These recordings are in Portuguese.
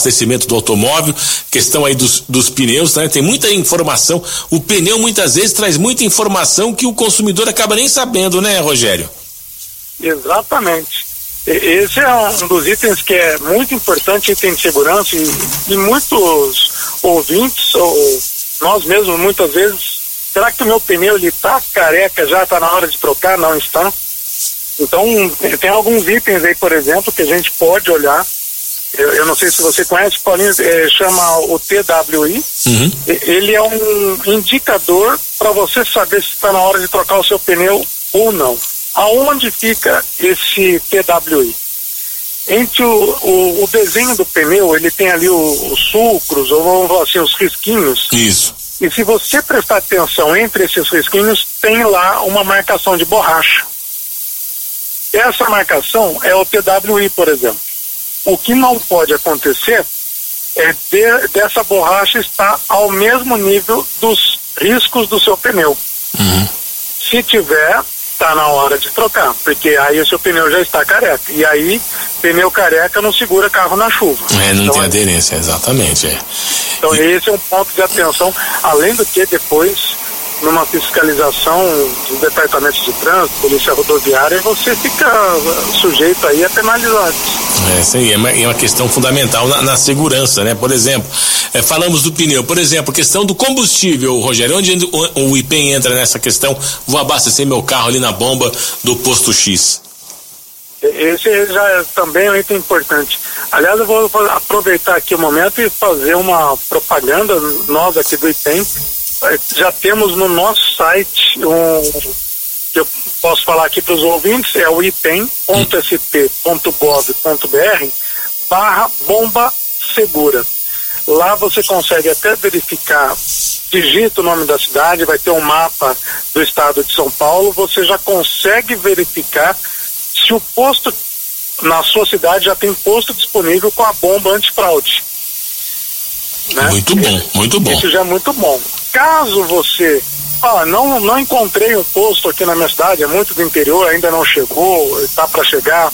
abastecimento do automóvel, questão aí dos pneus, né? Tem muita informação. O pneu muitas vezes traz muita informação que o consumidor acaba nem sabendo, né, Rogério? Exatamente. Esse é um dos itens que é muito importante, item de segurança, e muitos ouvintes, ou nós mesmos muitas vezes, será que o meu pneu ele tá careca, já está na hora de trocar? Não está. Então, tem alguns itens aí, por exemplo, que a gente pode olhar. Eu não sei se você conhece, Paulinho, chama o TWI. Uhum. Ele é um indicador para você saber se está na hora de trocar o seu pneu ou não. Aonde fica esse TWI? Entre o desenho do pneu, ele tem ali os sulcros, ou vamos falar assim, os risquinhos. Isso. E se você prestar atenção entre esses risquinhos, tem lá uma marcação de borracha. Essa marcação é o TWI, por exemplo. O que não pode acontecer é dessa borracha estar ao mesmo nível dos riscos do seu pneu. Uhum. Se tiver, está na hora de trocar, porque aí o seu pneu já está careca. E aí, pneu careca não segura carro na chuva. Não então, tem aderência, exatamente. Então esse é um ponto de atenção, além do que depois, numa fiscalização dos departamentos de trânsito, polícia rodoviária, você fica sujeito aí a penalidades. Isso aí é uma questão fundamental na segurança, né? Por exemplo, falamos do pneu, por exemplo, questão do combustível, Rogério, onde o IPEM entra nessa questão? Vou abastecer meu carro ali na bomba do posto X. Esse já é também um item importante. Aliás, eu vou aproveitar aqui o momento e fazer uma propaganda, nós aqui do IPEM, já temos no nosso site que eu posso falar aqui para os ouvintes, é o item.sp.gov.br/bomba segura. Lá você consegue até verificar, digita o nome da cidade, vai ter um mapa do estado de São Paulo, você já consegue verificar se o posto na sua cidade já tem posto disponível com a bomba antifraude. Né? Muito bom, muito bom. Isso já é muito bom. Caso você não encontrei um posto aqui na minha cidade, é muito do interior, ainda não chegou, está para chegar,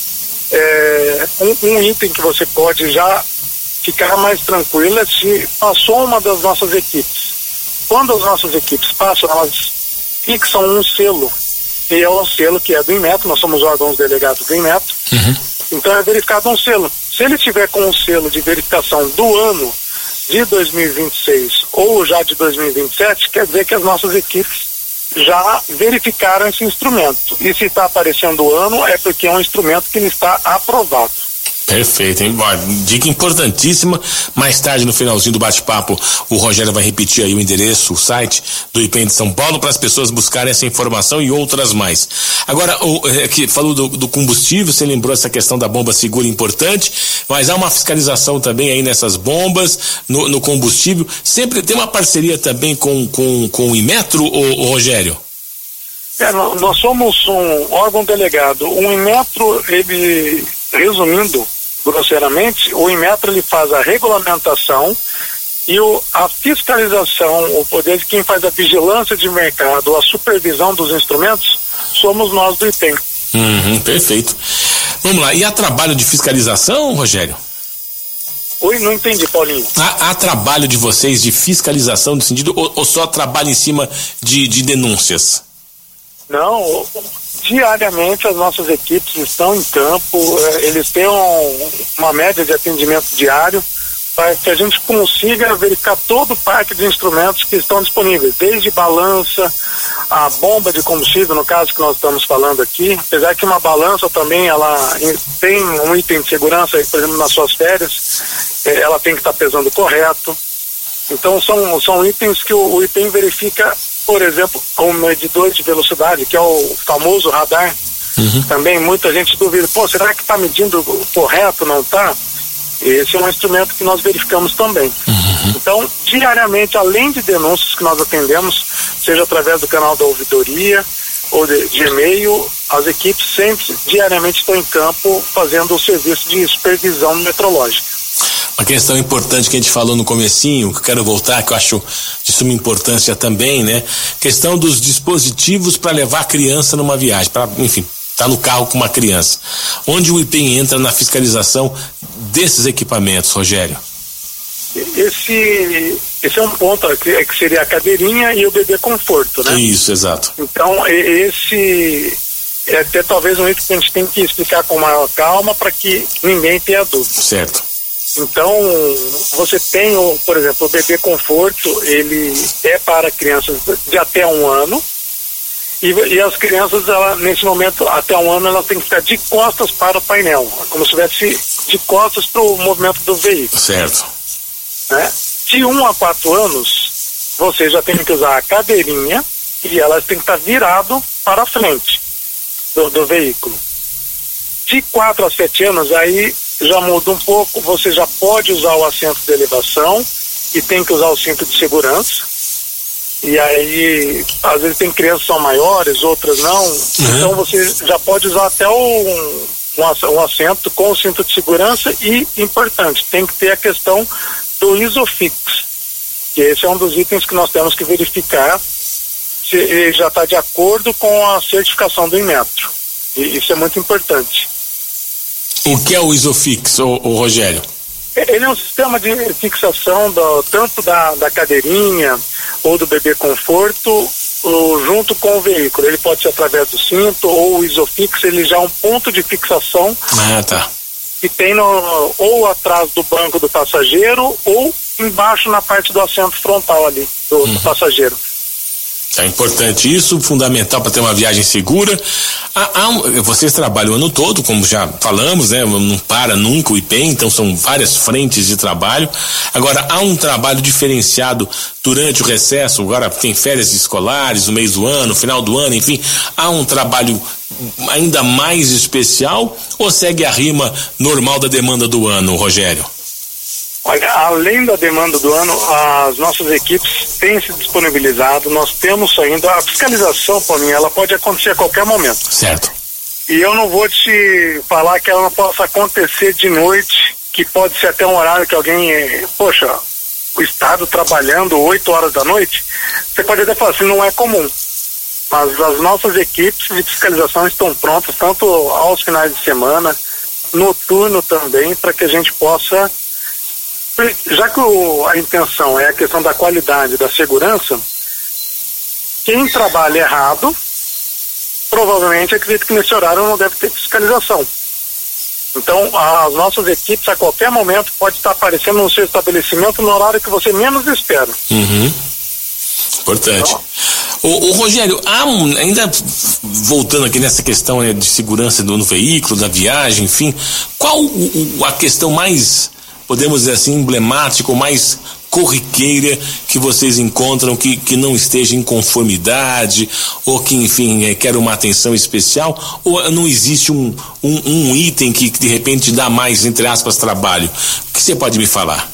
um item que você pode já ficar mais tranquilo é se passou uma das nossas equipes. Quando as nossas equipes passam, elas fixam um selo, e é um selo que é do Inmetro, nós somos órgãos delegados do Inmetro, então é verificado um selo. Se ele tiver com um selo de verificação do ano de 2026 ou já de 2027, quer dizer que as nossas equipes já verificaram esse instrumento. E se está aparecendo o ano, é porque é um instrumento que está aprovado. Perfeito, hein? Dica importantíssima. Mais tarde, no finalzinho do bate-papo, o Rogério vai repetir aí o endereço, o site do IPEM de São Paulo, para as pessoas buscarem essa informação e outras mais. Agora, que falou do combustível, você lembrou essa questão da bomba segura importante, mas há uma fiscalização também aí nessas bombas, no combustível. Sempre tem uma parceria também com o Inmetro, o Rogério? Nós somos um órgão delegado. O Inmetro, ele, resumindo grosseiramente, o Inmetro ele faz a regulamentação e a fiscalização, o poder de quem faz a vigilância de mercado, a supervisão dos instrumentos, somos nós do IPEM. Perfeito. Vamos lá, e há trabalho de fiscalização, Rogério? Oi, não entendi, Paulinho. Há trabalho de vocês de fiscalização no sentido, ou só trabalho em cima de denúncias? Não, diariamente as nossas equipes estão em campo, eles têm uma média de atendimento diário para que a gente consiga verificar todo o parque de instrumentos que estão disponíveis, desde balança, a bomba de combustível, no caso que nós estamos falando aqui, apesar que uma balança também, ela tem um item de segurança, por exemplo, nas suas férias, ela tem que estar pesando correto. Então são itens que o IPEM verifica, por exemplo, o medidor de velocidade, que é o famoso radar. Também muita gente duvida, será que está medindo correto, não está? Esse é um instrumento que nós verificamos também. Então, diariamente, além de denúncias que nós atendemos, seja através do canal da ouvidoria ou de e-mail, as equipes sempre, diariamente, estão em campo fazendo o serviço de supervisão metrológica. Uma questão importante que a gente falou no comecinho, que eu quero voltar, que eu acho de suma importância também, né? Questão dos dispositivos para levar a criança numa viagem, para, enfim, está no carro com uma criança. Onde o IPEM entra na fiscalização desses equipamentos, Rogério? Esse é um ponto que seria a cadeirinha e o bebê conforto, né? Isso, exato. Então, esse é até talvez um item que a gente tem que explicar com maior calma para que ninguém tenha dúvida. Certo. Então, você tem, por exemplo, o bebê conforto, ele é para crianças de até 1 ano, e as crianças, nesse momento, até 1 ano, elas têm que ficar de costas para o painel, como se estivesse de costas para o movimento do veículo. Certo. Né? De 1 a 4 anos, você já tem que usar a cadeirinha e elas têm que estar virado para a frente do veículo. De 4 a 7 anos, aí já muda um pouco, você já pode usar o assento de elevação e tem que usar o cinto de segurança. E aí, às vezes tem crianças que são maiores, outras não. Então você já pode usar até um assento com o cinto de segurança e, importante, tem que ter a questão do ISOFIX, que esse é um dos itens que nós temos que verificar se ele já está de acordo com a certificação do Inmetro. E isso é muito importante. O que é o ISOFIX, o Rogério? Ele é um sistema de fixação tanto da cadeirinha ou do bebê conforto junto com o veículo. Ele pode ser através do cinto ou o ISOFIX, ele já é um ponto de fixação que tem ou atrás do banco do passageiro ou embaixo na parte do assento frontal ali do passageiro. É importante isso, fundamental para ter uma viagem segura. Vocês trabalham o ano todo, como já falamos, né? Não para nunca o IPEM, então são várias frentes de trabalho. Agora, há um trabalho diferenciado durante o recesso, agora tem férias escolares, no mês do ano, final do ano, enfim, há um trabalho ainda mais especial ou segue a rima normal da demanda do ano, Rogério? Olha, além da demanda do ano, as nossas equipes têm se disponibilizado, nós temos ainda, a fiscalização, Paulinho, ela pode acontecer a qualquer momento. Certo. E eu não vou te falar que ela não possa acontecer de noite, que pode ser até um horário que alguém, poxa, o Estado trabalhando 8 horas da noite, você pode até falar assim, não é comum. Mas as nossas equipes de fiscalização estão prontas, tanto aos finais de semana, noturno também, para que a gente possa... Já que a intenção é a questão da qualidade, da segurança, quem trabalha errado, provavelmente acredito que nesse horário não deve ter fiscalização. Então, as nossas equipes a qualquer momento pode estar aparecendo no seu estabelecimento no horário que você menos espera. Importante. O Rogério, ainda voltando aqui nessa questão de segurança no veículo, da viagem, enfim, qual a questão mais, podemos dizer assim, emblemática ou mais corriqueira que vocês encontram que não esteja em conformidade ou que, enfim, quer uma atenção especial, ou não existe um item que de repente dá mais, entre aspas, trabalho? O que você pode me falar?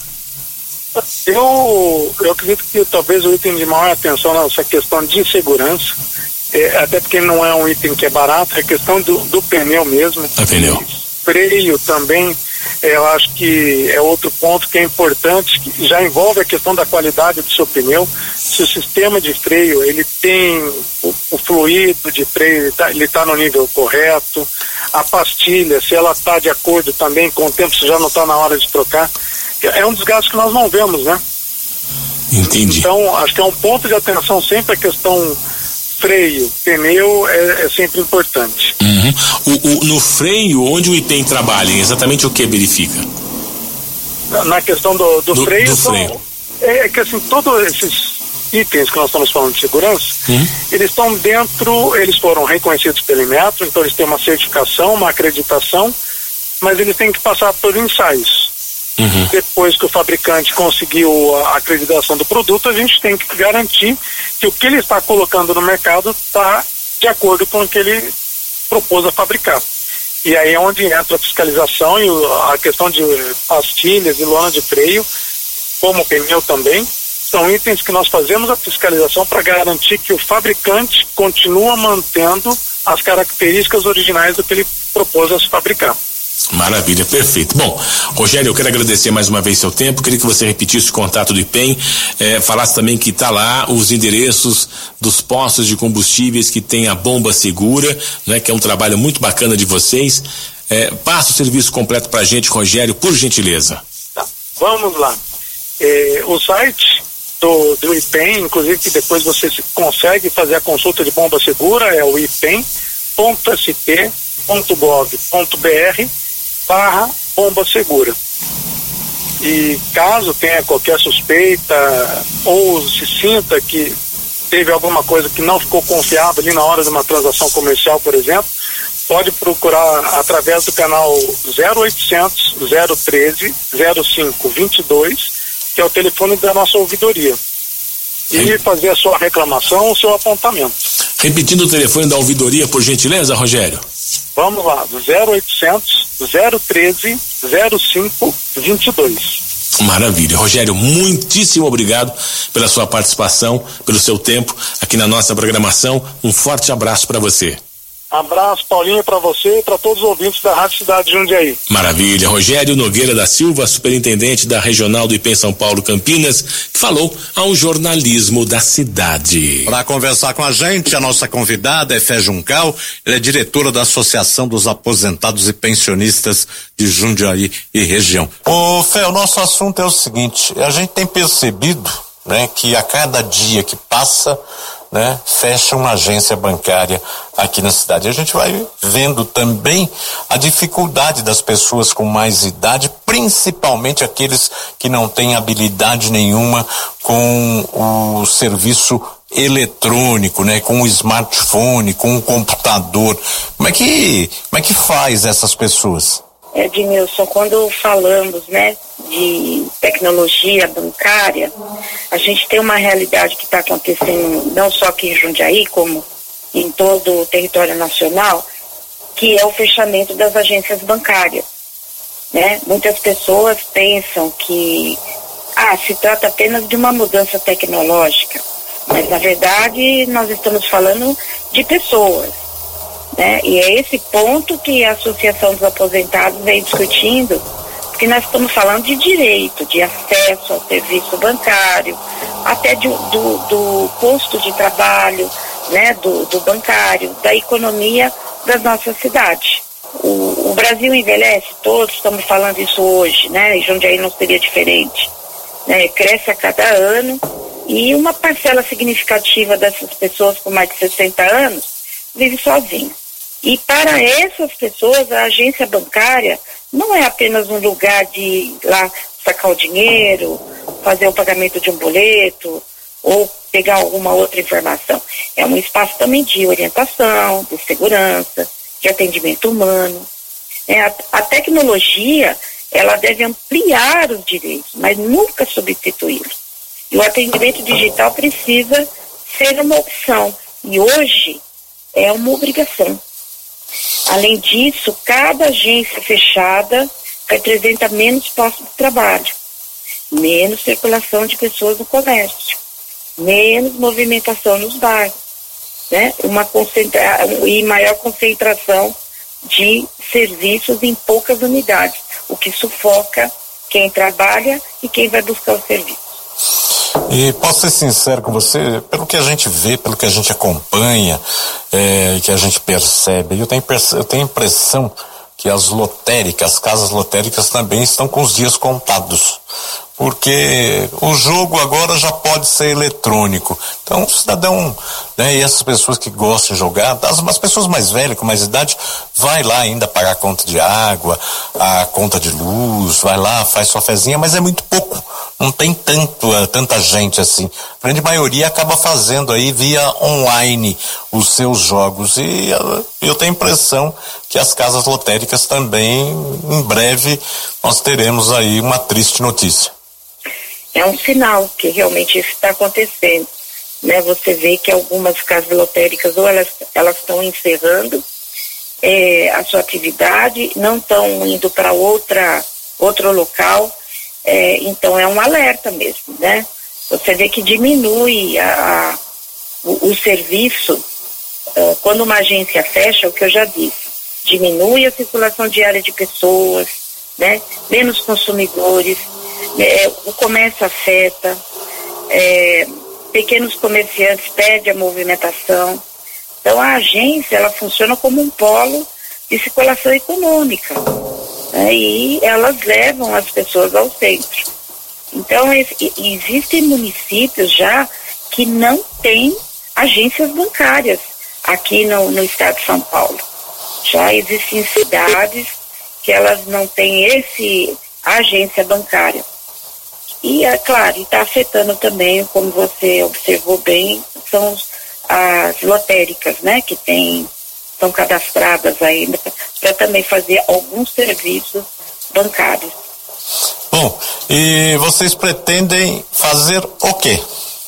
Eu acredito que talvez o item de maior atenção nessa questão de segurança, até porque não é um item que é barato, é a questão do pneu mesmo. É pneu. Freio também, eu acho que é outro ponto que é importante, que já envolve a questão da qualidade do seu pneu. Se o sistema de freio, ele tem o fluido de freio, ele tá no nível correto, a pastilha, se ela está de acordo também com o tempo, se já não está na hora de trocar. É um desgaste que nós não vemos, né? Entendi. Então, acho que é um ponto de atenção sempre a questão freio, pneu é sempre importante. No freio, onde o IPEM trabalha, exatamente o que verifica? Na questão do freio, do freio. É que assim, todos esses itens que nós estamos falando de segurança, eles estão dentro, eles foram reconhecidos pelo Inmetro, então eles têm uma certificação, uma acreditação, mas eles têm que passar por ensaios. Depois que o fabricante conseguiu a acreditação do produto, a gente tem que garantir que o que ele está colocando no mercado está de acordo com o que ele propôs a fabricar. E aí é onde entra a fiscalização e a questão de pastilhas e lona de freio, como o pneu também, são itens que nós fazemos a fiscalização para garantir que o fabricante continua mantendo as características originais do que ele propôs a se fabricar. Maravilha, perfeito. Bom, Rogério, eu quero agradecer mais uma vez seu tempo, queria que você repetisse o contato do IPEM, falasse também que tá lá os endereços dos postos de combustíveis que tem a bomba segura, né, que é um trabalho muito bacana de vocês. Passa o serviço completo pra gente, Rogério, por gentileza. Tá, vamos lá. O site do IPEM, inclusive que depois você consegue fazer a consulta de bomba segura, é o ipem.sp.gov.br/bomba segura. E caso tenha qualquer suspeita ou se sinta que teve alguma coisa que não ficou confiável ali na hora de uma transação comercial, por exemplo, pode procurar através do canal 0800 013 0522, que é o telefone da nossa ouvidoria, e fazer a sua reclamação ou seu apontamento. Repetindo o telefone da ouvidoria, por gentileza, Rogério. Vamos lá, 0800 013 0522. Maravilha. Rogério, muitíssimo obrigado pela sua participação, pelo seu tempo aqui na nossa programação. Um forte abraço para você. Abraço, Paulinho, para você e para todos os ouvintes da Rádio Cidade de Jundiaí. Maravilha. Rogério Nogueira da Silva, superintendente da Regional do IPEM São Paulo Campinas, que falou ao jornalismo da cidade. Para conversar com a gente, a nossa convidada é Fé Juncal, ela é diretora da Associação dos Aposentados e Pensionistas de Jundiaí e região. Ô Fé, o nosso assunto é o seguinte, a gente tem percebido, né, que a cada dia que passa, né, fecha uma agência bancária aqui na cidade. A gente vai vendo também a dificuldade das pessoas com mais idade, principalmente aqueles que não têm habilidade nenhuma com o serviço eletrônico, né, com o smartphone, com o computador. Como é que faz essas pessoas? Edmilson, quando falamos, né, de tecnologia bancária, a gente tem uma realidade que está acontecendo não só aqui em Jundiaí, como em todo o território nacional, que é o fechamento das agências bancárias, né? Muitas pessoas pensam que se trata apenas de uma mudança tecnológica, mas na verdade nós estamos falando de pessoas, né? E é esse ponto que a Associação dos Aposentados vem discutindo, porque nós estamos falando de direito, de acesso ao serviço bancário, até do posto de trabalho, né, do bancário, da economia da nossa cidade. O Brasil envelhece, todos estamos falando isso hoje, né, e Jundiaí não seria diferente, né, cresce a cada ano e uma parcela significativa dessas pessoas com mais de 60 anos vive sozinha. E para essas pessoas, a agência bancária não é apenas um lugar de ir lá sacar o dinheiro, fazer o pagamento de um boleto ou pegar alguma outra informação. É um espaço também de orientação, de segurança, de atendimento humano. A tecnologia, ela deve ampliar os direitos, mas nunca substituí-los. E o atendimento digital precisa ser uma opção. E hoje é uma obrigação. Além disso, cada agência fechada representa menos postos de trabalho, menos circulação de pessoas no comércio, menos movimentação nos bairros, né? E maior concentração de serviços em poucas unidades, o que sufoca quem trabalha e quem vai buscar o serviço. E posso ser sincero com você, pelo que a gente vê, pelo que a gente acompanha, que a gente percebe, eu tenho a impressão que as casas lotéricas também estão com os dias contados, porque o jogo agora já pode ser eletrônico. Então o cidadão, né, e essas pessoas que gostam de jogar, as pessoas mais velhas, com mais idade, vai lá ainda pagar a conta de água, a conta de luz, vai lá, faz sua fezinha, mas é muito pouco. Não tem tanta gente assim. A grande maioria acaba fazendo aí via online os seus jogos. E eu tenho a impressão que as casas lotéricas também, em breve, nós teremos aí uma triste notícia. É um sinal que realmente isso está acontecendo, né? Você vê que algumas casas lotéricas ou elas estão encerrando a sua atividade, não estão indo para outro local. Então é um alerta mesmo, né? Você vê que diminui o serviço quando uma agência fecha, o que eu já disse, diminui a circulação diária de pessoas, né? Menos consumidores, o comércio afeta, pequenos comerciantes perdem a movimentação. Então a agência, ela funciona como um polo de circulação econômica, né? E elas levam as pessoas ao centro. Então existem municípios já que não têm agências bancárias aqui no estado de São Paulo. Já existem cidades que elas não têm a agência bancária. E, é claro, está afetando também, como você observou bem, são as lotéricas, né, que estão cadastradas ainda para também fazer alguns serviços bancários. Bom, e vocês pretendem fazer o quê?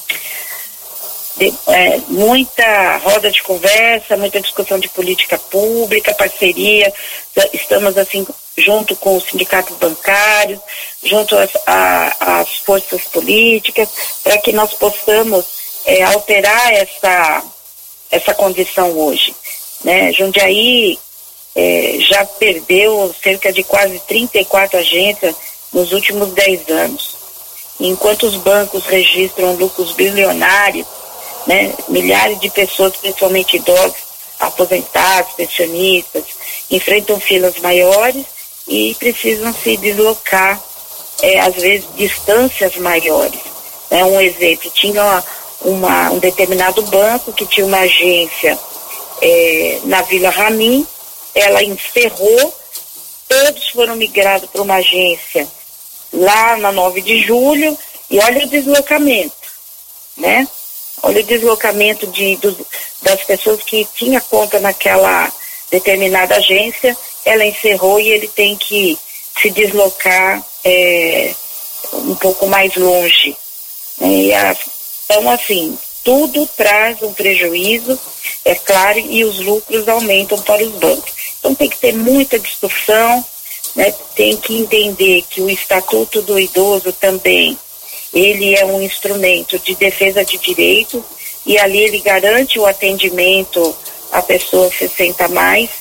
Muita roda de conversa, muita discussão de política pública, parceria. Estamos assim junto com os sindicatos bancários, junto às forças políticas, para que nós possamos alterar essa condição hoje, né? Jundiaí já perdeu cerca de quase 34 agências nos últimos 10 anos. Enquanto os bancos registram lucros bilionários, né, milhares de pessoas, principalmente idosos, aposentados, pensionistas, enfrentam filas maiores e precisam se deslocar, às vezes, distâncias maiores. Um exemplo, tinha um determinado banco que tinha uma agência na Vila Ramin, ela encerrou, todos foram migrados para uma agência lá na 9 de julho, e olha o deslocamento, né? Olha o deslocamento das pessoas que tinham conta naquela determinada agência, ela encerrou e ele tem que se deslocar um pouco mais longe. Então, assim, tudo traz um prejuízo, é claro, e os lucros aumentam para os bancos. Então tem que ter muita discussão, né? Tem que entender que o Estatuto do Idoso também, ele é um instrumento de defesa de direitos, e ali ele garante o atendimento à pessoa 60 a mais.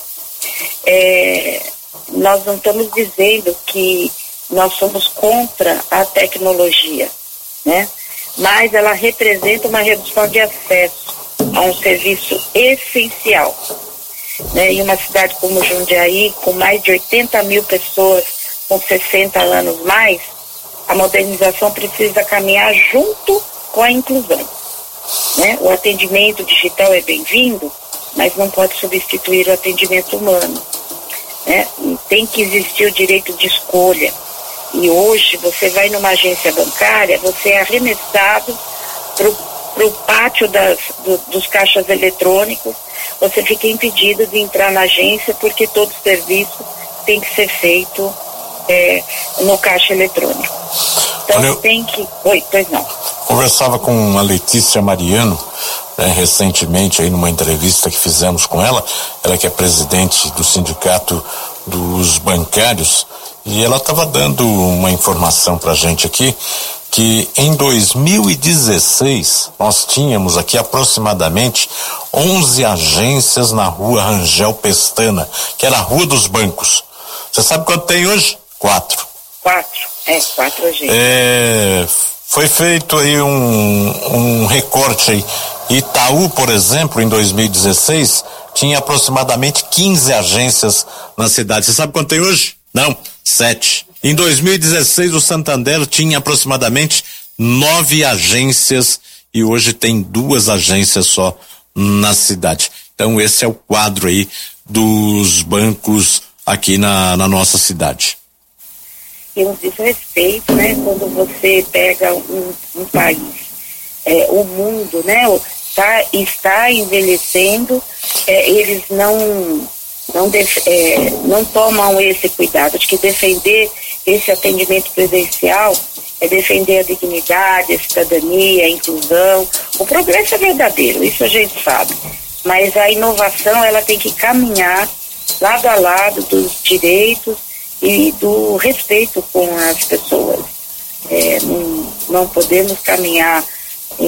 Nós não estamos dizendo que nós somos contra a tecnologia, né? Mas ela representa uma redução de acesso a um serviço essencial, né? Em uma cidade como Jundiaí, com mais de 80 mil pessoas com 60 anos mais, a modernização precisa caminhar junto com a inclusão, né? O atendimento digital é bem-vindo, mas não pode substituir o atendimento humano, né? E tem que existir o direito de escolha. E hoje você vai numa agência bancária, você é arremessado para o pátio dos caixas eletrônicos, você fica impedido de entrar na agência porque todo o serviço tem que ser feito no caixa eletrônico. Então tem que... Oi, pois não. Conversava com a Letícia Mariano recentemente aí numa entrevista que fizemos com ela que é presidente do Sindicato dos Bancários, e ela estava dando uma informação pra gente aqui que em 2016 nós tínhamos aqui aproximadamente 11 agências na rua Rangel Pestana, que era a Rua dos Bancos. Você sabe quanto tem hoje? 4. 4 agências. Foi feito aí um recorte aí. Itaú, por exemplo, em 2016 tinha aproximadamente 15 agências na cidade. Você sabe quanto tem hoje? Não, 7. Em 2016 o Santander tinha aproximadamente 9 agências e hoje tem 2 agências só na cidade. Então esse é o quadro aí dos bancos aqui na nossa cidade. E um desrespeito, né? Quando você pega um país, o mundo, né? Está envelhecendo, eles não tomam esse cuidado de que defender esse atendimento presencial é defender a dignidade, a cidadania, a inclusão. O progresso é verdadeiro, isso a gente sabe, mas a inovação ela tem que caminhar lado a lado dos direitos e do respeito com as pessoas. Não podemos caminhar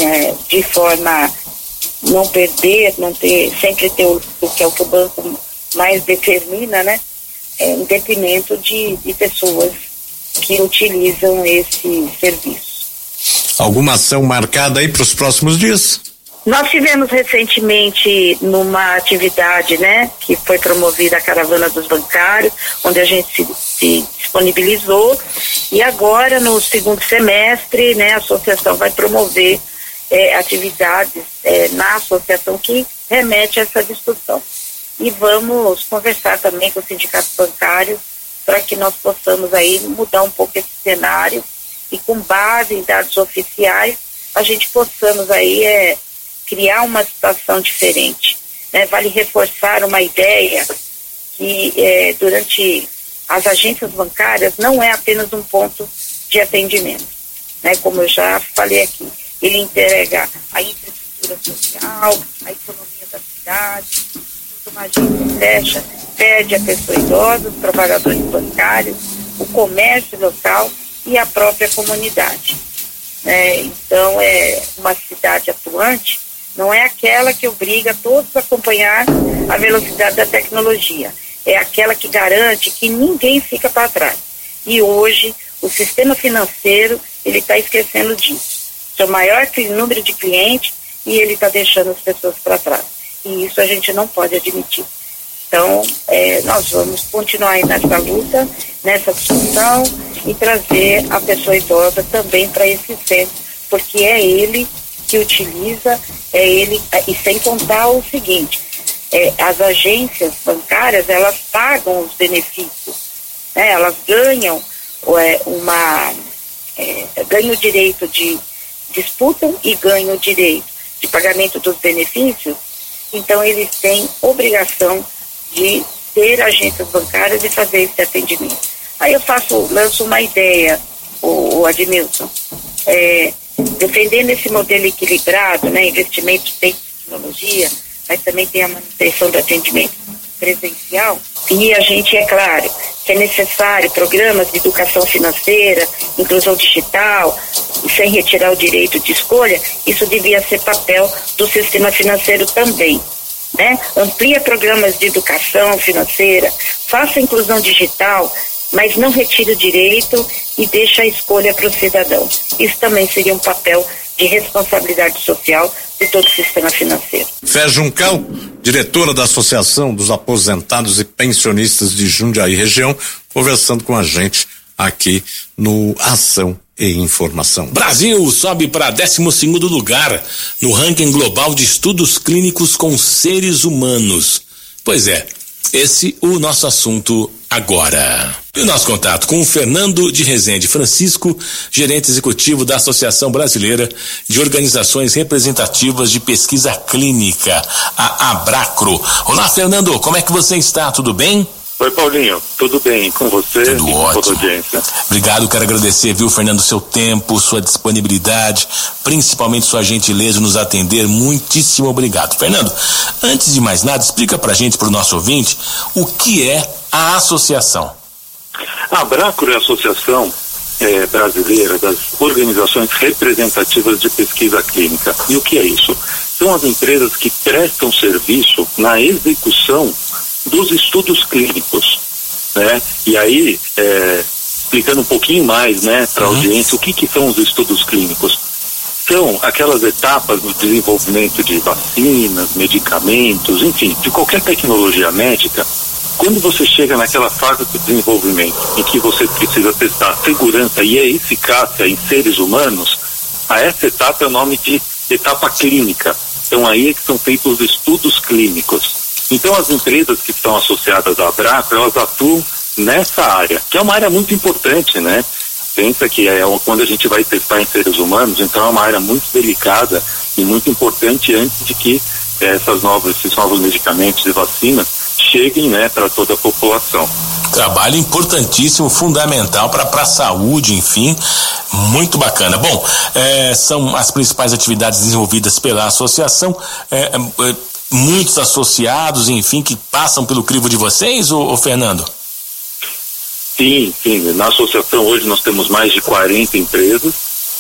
de forma não perder, sempre ter o que é o que o banco mais determina, né, em detrimento de pessoas que utilizam esse serviço. Alguma ação marcada aí para os próximos dias? Nós tivemos recentemente numa atividade, né, que foi promovida a Caravana dos Bancários, onde a gente se disponibilizou, e agora no segundo semestre, né, a associação vai promover atividades na associação que remete a essa discussão. E vamos conversar também com os sindicatos bancários para que nós possamos aí mudar um pouco esse cenário e com base em dados oficiais a gente possamos aí criar uma situação diferente, né? Vale reforçar uma ideia que durante as agências bancárias não é apenas um ponto de atendimento, né? Como eu já falei aqui, ele entrega a infraestrutura social, a economia da cidade. Uma agência fecha, perde a pessoa idosa, os trabalhadores bancários, o comércio local e a própria comunidade. Então, uma cidade atuante não é aquela que obriga todos a acompanhar a velocidade da tecnologia, é aquela que garante que ninguém fica para trás. E hoje, o sistema financeiro, ele está esquecendo disso. Seu maior número de clientes e ele está deixando as pessoas para trás. E isso a gente não pode admitir. Então, nós vamos continuar aí nessa luta, nessa discussão e trazer a pessoa idosa também para esse centro, porque é ele que utiliza, e sem contar o seguinte, as agências bancárias, elas pagam os benefícios, né? Elas ganham ganham o direito de disputam e ganham o direito de pagamento dos benefícios. Então eles têm obrigação de ter agências bancárias e fazer esse atendimento. Aí eu lanço uma ideia, o Admilson, defendendo esse modelo equilibrado, né, investimento em tecnologia, mas também tem a manutenção do atendimento presencial, e a gente, é claro, que é necessário programas de educação financeira, inclusão digital, sem retirar o direito de escolha, isso devia ser papel do sistema financeiro também, né? Amplia programas de educação financeira, faça inclusão digital, mas não retire o direito e deixe a escolha para o cidadão. Isso também seria um papel de responsabilidade social de todo o sistema financeiro. Fé Juncal, diretora da Associação dos Aposentados e Pensionistas de Jundiaí Região, conversando com a gente aqui no Ação e Informação. Brasil sobe para 12º lugar no ranking global de estudos clínicos com seres humanos. Pois é, esse o nosso assunto agora. E o nosso contato com o Fernando de Rezende Francisco, gerente executivo da Associação Brasileira de Organizações Representativas de Pesquisa Clínica, a Abracro. Olá, Fernando, como é que você está? Tudo bem? Oi, Paulinho, tudo bem com você? Tudo e ótimo. Com toda a audiência. Obrigado, quero agradecer, viu, Fernando, seu tempo, sua disponibilidade, principalmente sua gentileza em nos atender. Muitíssimo obrigado. Fernando, antes de mais nada, explica pra gente, pro nosso ouvinte, o que é a associação. A Abracro é a Associação Brasileira das Organizações Representativas de Pesquisa Clínica. E o que é isso? São as empresas que prestam serviço na execução dos estudos clínicos, né? E aí, explicando um pouquinho mais, né, para a audiência, o que são os estudos clínicos? São aquelas etapas do desenvolvimento de vacinas, medicamentos, enfim, de qualquer tecnologia médica. Quando você chega naquela fase de desenvolvimento em que você precisa testar segurança e a eficácia em seres humanos, a essa etapa é o nome de etapa clínica. Então aí é que são feitos os estudos clínicos. Então as empresas que estão associadas à Abracro, elas atuam nessa área, que é uma área muito importante, né? Pensa que quando a gente vai testar em seres humanos, então é uma área muito delicada e muito importante antes de que esses novos medicamentos e vacinas cheguem, né, para toda a população. Trabalho importantíssimo, fundamental para a saúde, enfim, muito bacana. Bom, são as principais atividades desenvolvidas pela associação, muitos associados, enfim, que passam pelo crivo de vocês, ô Fernando? Sim, na associação hoje nós temos mais de 40 empresas,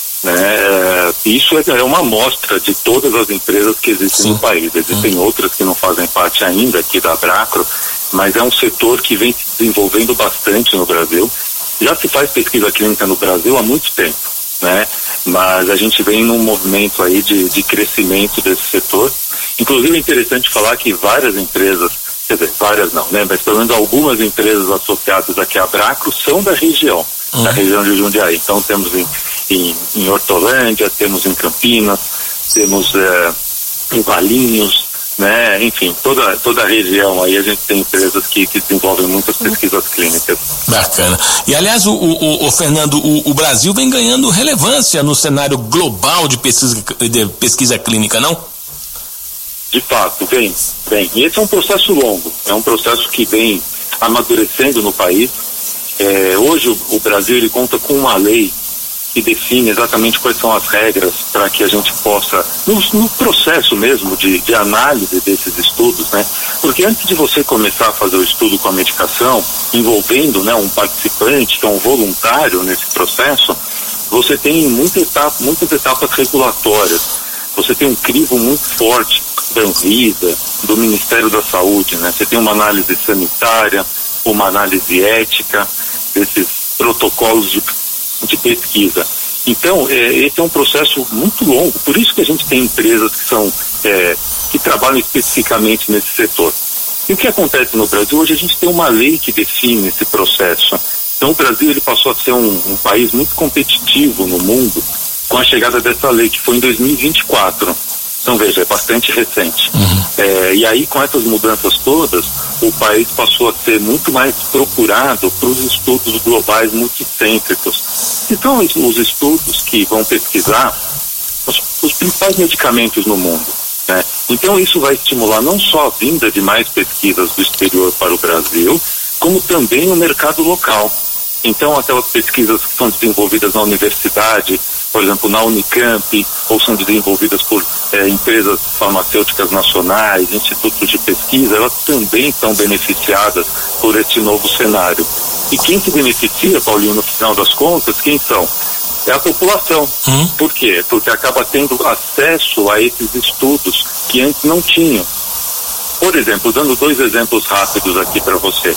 né? Isso é uma amostra de todas as empresas que existem no país. Existem outras que não fazem parte ainda aqui da Abracro, mas é um setor que vem se desenvolvendo bastante no Brasil. Já se faz pesquisa clínica no Brasil há muito tempo, né? Mas a gente vem num movimento aí de crescimento desse setor. Inclusive é interessante falar que várias empresas, quer dizer, várias não, né? Mas pelo menos algumas empresas associadas aqui à Bracro são da região de Jundiaí. Então temos em Hortolândia, temos em Campinas, temos em Valinhos, né? Enfim, toda a região aí a gente tem empresas que desenvolvem muitas pesquisas clínicas. Bacana. E aliás, o Fernando, o Brasil vem ganhando relevância no cenário global de pesquisa clínica, não? De fato, vem. E esse é um processo longo, é um processo que vem amadurecendo no país. Hoje o Brasil ele conta com uma lei que define exatamente quais são as regras para que a gente possa, no processo mesmo de análise desses estudos, né? Porque antes de você começar a fazer o estudo com a medicação, envolvendo, né, um participante, que é um voluntário nesse processo, você tem muitas etapas regulatórias. Você tem um crivo muito forte da Anvisa, do Ministério da Saúde, né? Você tem uma análise sanitária, uma análise ética desses protocolos de pesquisa. Então, esse é um processo muito longo, por isso que a gente tem empresas que trabalham especificamente nesse setor. E o que acontece no Brasil? Hoje a gente tem uma lei que define esse processo. Então o Brasil ele passou a ser um país muito competitivo no mundo com a chegada dessa lei, que foi em 2024. Então veja, é bastante recente. E aí com essas mudanças todas, o país passou a ser muito mais procurado para os estudos globais multicêntricos. Então os estudos que vão pesquisar os principais medicamentos no mundo, né? Então isso vai estimular não só a vinda de mais pesquisas do exterior para o Brasil, como também o mercado local. Então aquelas pesquisas que são desenvolvidas na universidade, por exemplo, na Unicamp, ou são desenvolvidas por empresas farmacêuticas nacionais, institutos de pesquisa, elas também são beneficiadas por esse novo cenário. E quem se beneficia, Paulinho, no final das contas, quem são? É a população. Por quê? Porque acaba tendo acesso a esses estudos que antes não tinham. Por exemplo, dando 2 exemplos rápidos aqui para você.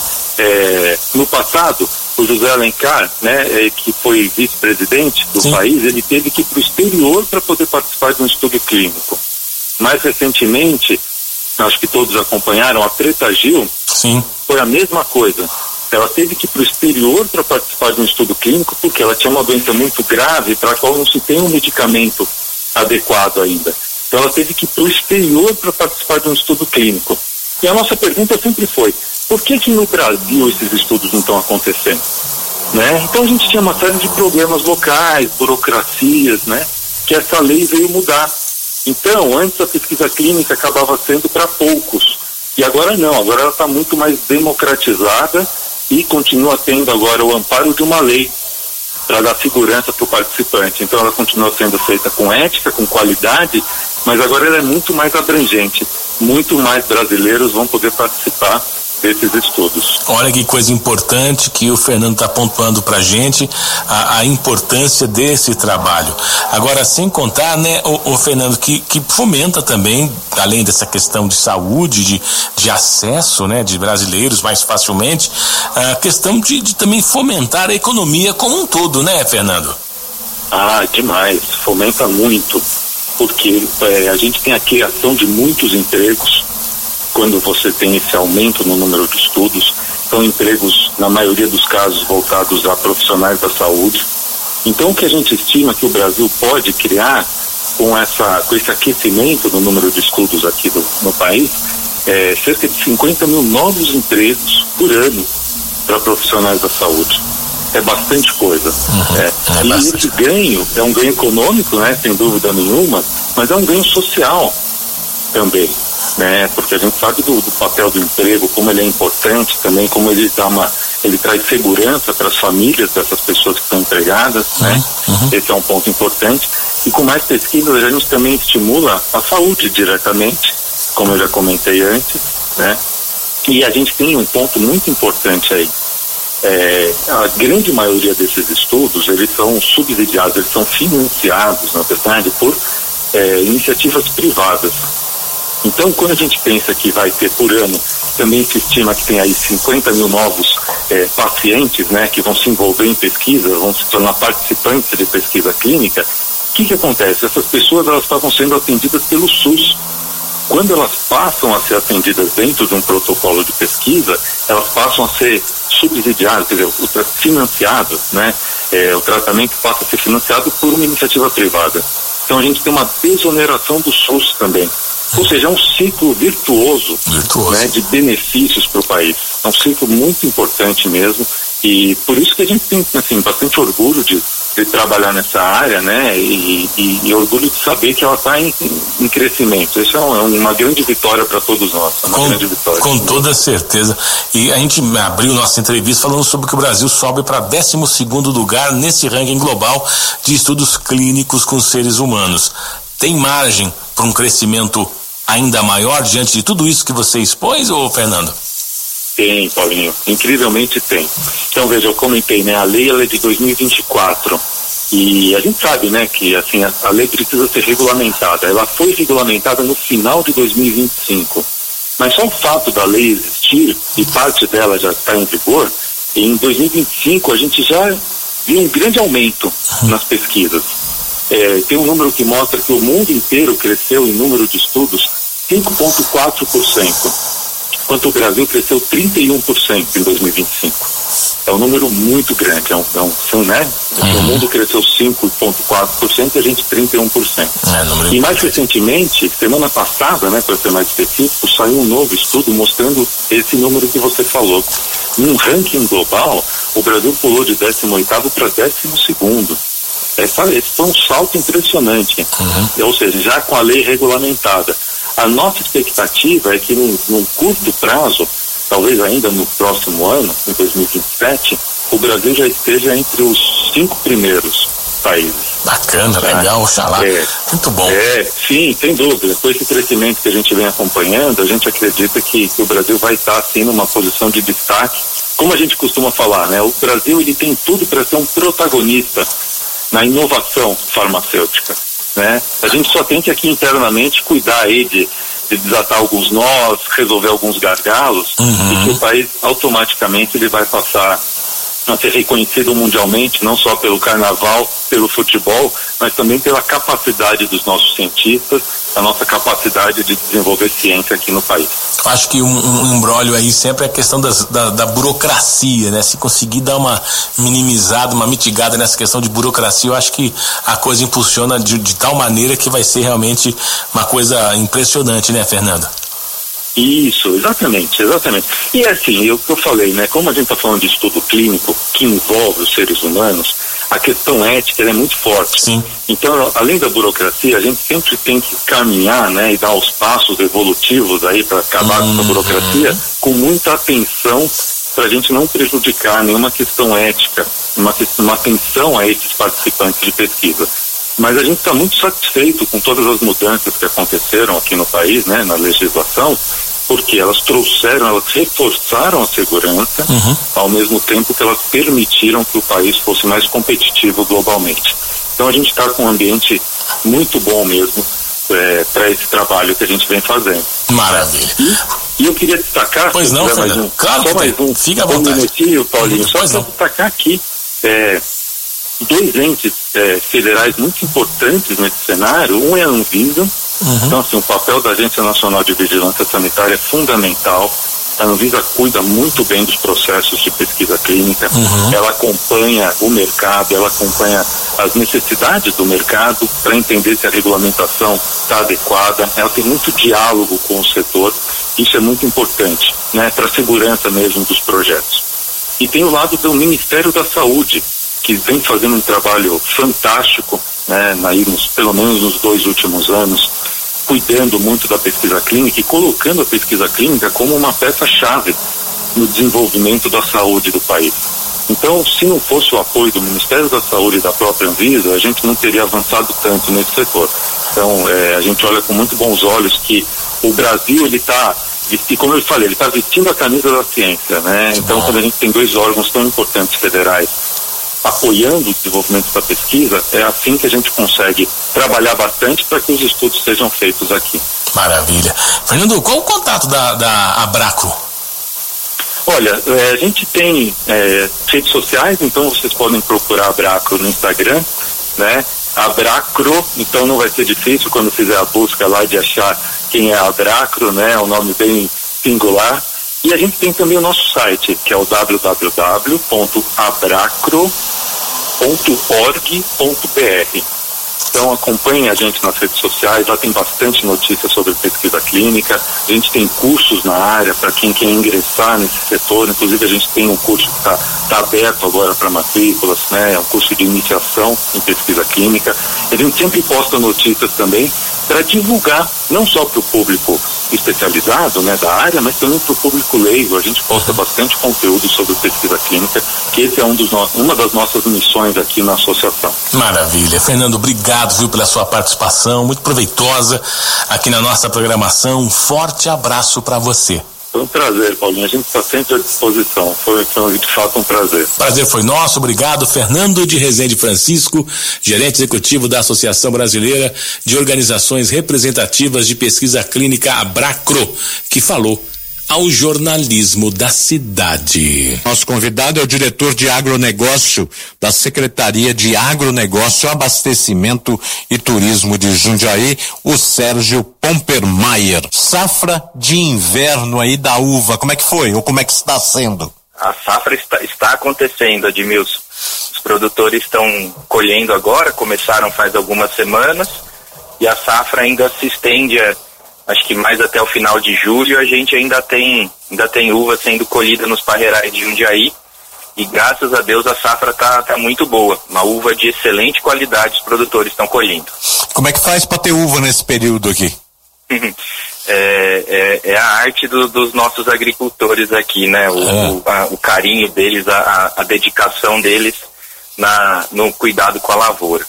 No passado, o José Alencar, né, que foi vice-presidente do país, ele teve que ir para o exterior para poder participar de um estudo clínico. Mais recentemente, acho que todos acompanharam, a Preta Gil foi a mesma coisa. Ela teve que ir para o exterior para participar de um estudo clínico porque ela tinha uma doença muito grave para a qual não se tem um medicamento adequado ainda. Então ela teve que ir para o exterior para participar de um estudo clínico. E a nossa pergunta sempre foi, por que no Brasil esses estudos não estão acontecendo? Né? Então a gente tinha uma série de problemas locais, burocracias, né, que essa lei veio mudar. Então, antes a pesquisa clínica acabava sendo para poucos. E agora não, agora ela está muito mais democratizada e continua tendo agora o amparo de uma lei para dar segurança para o participante. Então ela continua sendo feita com ética, com qualidade, mas agora ela é muito mais abrangente. Muito mais brasileiros vão poder participar desses estudos. Olha que coisa importante que o Fernando está pontuando para a gente, a importância desse trabalho. Agora, sem contar, né, o Fernando, que fomenta também, além dessa questão de saúde, de acesso, né, de brasileiros mais facilmente, a questão de também fomentar a economia como um todo, né, Fernando? Demais, fomenta muito, porque a gente tem a criação de muitos empregos. Quando você tem esse aumento no número de estudos, são empregos, na maioria dos casos, voltados a profissionais da saúde. Então, o que a gente estima que o Brasil pode criar com esse aquecimento do número de estudos aqui no país, é cerca de 50 mil novos empregos por ano para profissionais da saúde. É bastante coisa. E esse ganho é um ganho econômico, né, sem dúvida nenhuma, mas é um ganho social também. Né, porque a gente sabe do papel do emprego, como ele é importante também, como ele traz segurança para as famílias dessas pessoas que estão empregadas, né? Esse é um ponto importante. E com mais pesquisas a gente também estimula a saúde diretamente, como eu já comentei antes, né? E a gente tem um ponto muito importante aí. A grande maioria desses estudos, eles são subsidiados, eles são financiados, na verdade, por iniciativas privadas. Então, quando a gente pensa que vai ter por ano, também se estima que tem aí 50 mil novos pacientes, né, que vão se envolver em pesquisa, vão se tornar participantes de pesquisa clínica. O que acontece? Essas pessoas, elas estavam sendo atendidas pelo SUS. Quando elas passam a ser atendidas dentro de um protocolo de pesquisa, elas passam a ser subsidiadas, quer dizer, financiadas, né? O tratamento passa a ser financiado por uma iniciativa privada. Então a gente tem uma desoneração do SUS também. Ou seja, é um ciclo virtuoso. Né, de benefícios para o país. É um ciclo muito importante mesmo, e por isso que a gente tem, assim, bastante orgulho de trabalhar nessa área, né, e orgulho de saber que ela está em crescimento. Isso é uma grande vitória para todos nós. Grande vitória. Com toda certeza. E a gente abriu nossa entrevista falando sobre que o Brasil sobe para 12º lugar nesse ranking global de estudos clínicos com seres humanos. Tem margem para um crescimento ainda maior diante de tudo isso que você expôs, ou Fernando? Tem, Paulinho, incrivelmente tem. Então, veja, eu comentei, né, a lei ela é de 2024 e a gente sabe, né, que assim, a lei precisa ser regulamentada. Ela foi regulamentada no final de 2025, mas só o fato da lei existir e parte dela já está em vigor, em 2025 a gente já viu um grande aumento nas pesquisas. Tem um número que mostra que o mundo inteiro cresceu em número de estudos 5,4%, enquanto o Brasil cresceu 31% em 2025. É um número muito grande, né? O mundo cresceu 5,4% e a gente 31%. E mais recentemente, semana passada, né, para ser mais específico, saiu um novo estudo mostrando esse número que você falou. Num ranking global, o Brasil pulou de 18º para 12º. Esse foi um salto impressionante. Ou seja, já com a lei regulamentada. A nossa expectativa é que num curto prazo, talvez ainda no próximo ano, em 2027, o Brasil já esteja entre os 5 primeiros países. Bacana, legal, oxalá. Muito bom. Sim, sem dúvida. Com esse crescimento que a gente vem acompanhando, a gente acredita que o Brasil vai estar, assim, numa posição de destaque. Como a gente costuma falar, né? O Brasil, ele tem tudo para ser um protagonista na inovação farmacêutica, né? A gente só tem que aqui internamente cuidar aí de desatar alguns nós, resolver alguns gargalos, e que o país automaticamente ele vai passar a ser reconhecido mundialmente, não só pelo carnaval, pelo futebol, mas também pela capacidade dos nossos cientistas, a nossa capacidade de desenvolver ciência aqui no país. Acho que um imbróglio aí sempre é a questão da burocracia, né? Se conseguir dar uma minimizada, uma mitigada nessa questão de burocracia, eu acho que a coisa impulsiona de tal maneira que vai ser realmente uma coisa impressionante, né, Fernando? Isso, exatamente. E assim, o que eu falei, né? Como a gente está falando de estudo clínico que envolve os seres humanos, a questão ética é muito forte. Sim. Então, além da burocracia, a gente sempre tem que caminhar, né, e dar os passos evolutivos aí para acabar com essa burocracia, com muita atenção para a gente não prejudicar nenhuma questão ética, uma atenção a esses participantes de pesquisa. Mas a gente está muito satisfeito com todas as mudanças que aconteceram aqui no país, né, na legislação, porque elas reforçaram a segurança, ao mesmo tempo que elas permitiram que o país fosse mais competitivo globalmente. Então a gente está com um ambiente muito bom mesmo para esse trabalho que a gente vem fazendo. Maravilha. E eu queria destacar... Pois não, Fernando. Claro que tem. Fica à vontade. minutinho, Paulinho, só para destacar aqui... dois entes federais muito importantes nesse cenário. Um é a Anvisa. Então, assim, o papel da Agência Nacional de Vigilância Sanitária é fundamental. A Anvisa cuida muito bem dos processos de pesquisa clínica. Ela acompanha o mercado, ela acompanha as necessidades do mercado para entender se a regulamentação está adequada. Ela tem muito diálogo com o setor. Isso é muito importante, né, para a segurança mesmo dos projetos. E tem o lado do Ministério da Saúde, que vem fazendo um trabalho fantástico, né, pelo menos nos 2 últimos anos, cuidando muito da pesquisa clínica e colocando a pesquisa clínica como uma peça-chave no desenvolvimento da saúde do país. Então, se não fosse o apoio do Ministério da Saúde e da própria Anvisa, a gente não teria avançado tanto nesse setor. Então, a gente olha com muito bons olhos que o Brasil, ele está, como eu falei, ele está vestindo a camisa da ciência, né? Então, quando a gente tem 2 órgãos tão importantes federais apoiando o desenvolvimento da pesquisa, é assim que a gente consegue trabalhar bastante para que os estudos sejam feitos aqui. Maravilha. Fernando, qual o contato da Abracro? Olha, a gente tem redes sociais, então vocês podem procurar a Abracro no Instagram, né? Abracro, então não vai ser difícil quando fizer a busca lá de achar quem é a Abracro, né? É um nome bem singular. E a gente tem também o nosso site, que é o www.abracro.org.br. Então acompanhem a gente nas redes sociais, lá tem bastante notícia sobre pesquisa clínica, a gente tem cursos na área para quem quer ingressar nesse setor, inclusive a gente tem um curso que está aberto agora para matrículas, né? É um curso de iniciação em pesquisa clínica. A gente sempre posta notícias também para divulgar, não só para o público especializado, né, da área, mas também para o público leigo. A gente posta bastante conteúdo sobre pesquisa clínica, que esse é uma das nossas missões aqui na associação. Maravilha. Fernando, obrigado, viu, pela sua participação, muito proveitosa aqui na nossa programação. Um forte abraço para você. Foi um prazer, Paulinho. A gente está sempre à disposição. Foi de fato um prazer. Prazer foi nosso. Obrigado, Fernando de Rezende Francisco, gerente executivo da Associação Brasileira de Organizações Representativas de Pesquisa Clínica, Abracro, que falou ao jornalismo da cidade. Nosso convidado é o diretor de agronegócio da Secretaria de Agronegócio, Abastecimento e Turismo de Jundiaí, o Sérgio Pompermayer. Safra de inverno aí da uva, como é que foi? Ou como é que está sendo? A safra está acontecendo, Edmilson. Os produtores estão colhendo agora, começaram faz algumas semanas, e a safra ainda se estende acho que mais até o final de julho. A gente ainda tem uva sendo colhida nos parreirais de Jundiaí, e graças a Deus a safra tá muito boa. Uma uva de excelente qualidade os produtores estão colhendo. Como é que faz para ter uva nesse período aqui? É a arte dos nossos agricultores aqui, né? O carinho deles, a dedicação deles no cuidado com a lavoura.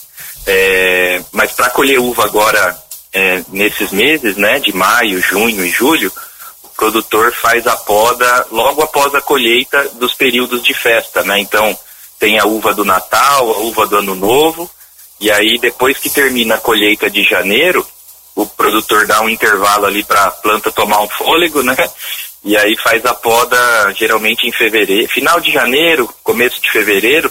Mas para colher uva agora, nesses meses, né, de maio, junho e julho, o produtor faz a poda logo após a colheita dos períodos de festa, né? Então tem a uva do Natal, a uva do Ano Novo, e aí depois que termina a colheita de janeiro, o produtor dá um intervalo ali para a planta tomar um fôlego, né? E aí faz a poda geralmente em fevereiro, final de janeiro, começo de fevereiro,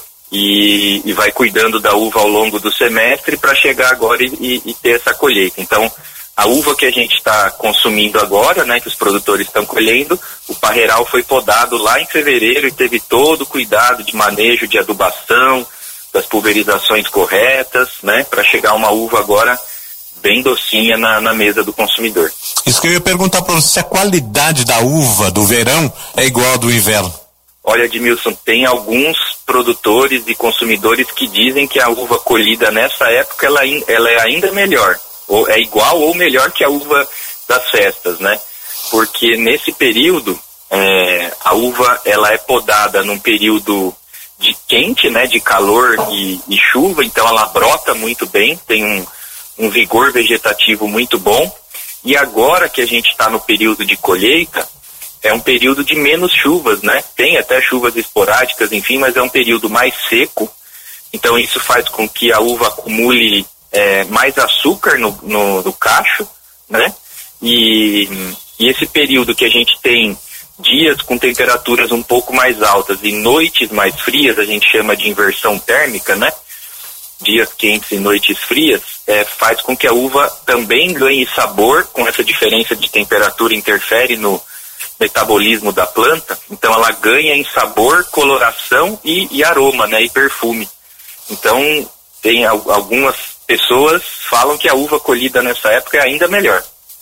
e vai cuidando da uva ao longo do semestre para chegar agora e ter essa colheita. Então, a uva que a gente está consumindo agora, né, que os produtores estão colhendo, o parreiral foi podado lá em fevereiro e teve todo o cuidado de manejo, de adubação, das pulverizações corretas, né, para chegar uma uva agora bem docinha na mesa do consumidor. Isso que eu ia perguntar para você, se a qualidade da uva do verão é igual à do inverno. Olha, Edmilson, tem alguns produtores e consumidores que dizem que a uva colhida nessa época ela é ainda melhor, ou é igual ou melhor que a uva das festas, né? Porque nesse período a uva ela é podada num período de quente, né, de calor e chuva, então ela brota muito bem, tem um vigor vegetativo muito bom. E agora que a gente está no período de colheita, é um período de menos chuvas, né? Tem até chuvas esporádicas, enfim, mas é um período mais seco. Então isso faz com que a uva acumule mais açúcar no cacho, né? E esse período que a gente tem dias com temperaturas um pouco mais altas e noites mais frias, a gente chama de inversão térmica, né? Dias quentes e noites frias, faz com que a uva também ganhe sabor, com essa diferença de temperatura interfere no metabolismo da planta, então ela ganha em sabor, coloração e aroma, né, e perfume. Então tem algumas pessoas falam que a uva colhida nessa época é ainda melhor.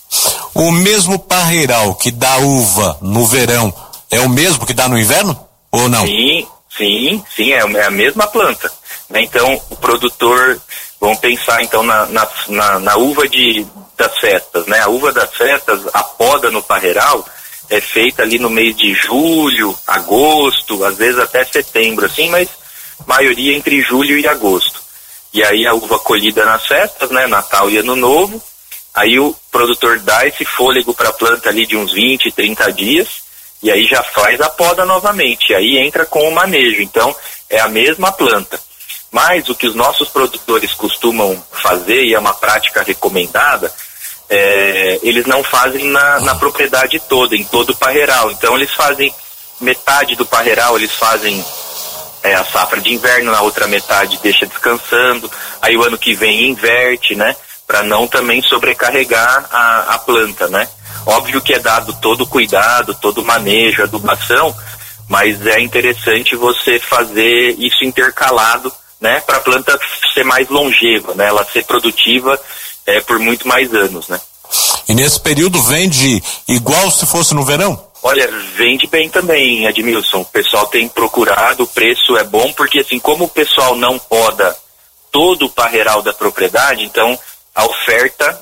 O mesmo parreiral que dá uva no verão é o mesmo que dá no inverno ou não? Sim, é a mesma planta, né? Então o produtor, vamos pensar então na uva das festas, né? A uva das festas, a poda no parreiral é feita ali no mês de julho, agosto, às vezes até setembro, assim, mas maioria entre julho e agosto. E aí a uva colhida nas festas, né, Natal e Ano Novo, aí o produtor dá esse fôlego para a planta ali de uns 20, 30 dias, E aí já faz a poda novamente, e aí entra com o manejo. Então, é a mesma planta. Mas o que os nossos produtores costumam fazer, e é uma prática recomendada, eles não fazem na propriedade toda, em todo o parreiral. Então, eles fazem metade do parreiral, eles fazem a safra de inverno, na outra metade deixa descansando, aí o ano que vem inverte, né? Para não também sobrecarregar a planta, né? Óbvio que é dado todo o cuidado, todo o manejo, adubação, mas é interessante você fazer isso intercalado, né? Para a planta ser mais longeva, né? Ela ser produtiva por muito mais anos, né? E nesse período vende igual se fosse no verão? Olha, vende bem também, Edmilson. O pessoal tem procurado, o preço é bom, porque assim, como o pessoal não poda todo o parreiral da propriedade, então a oferta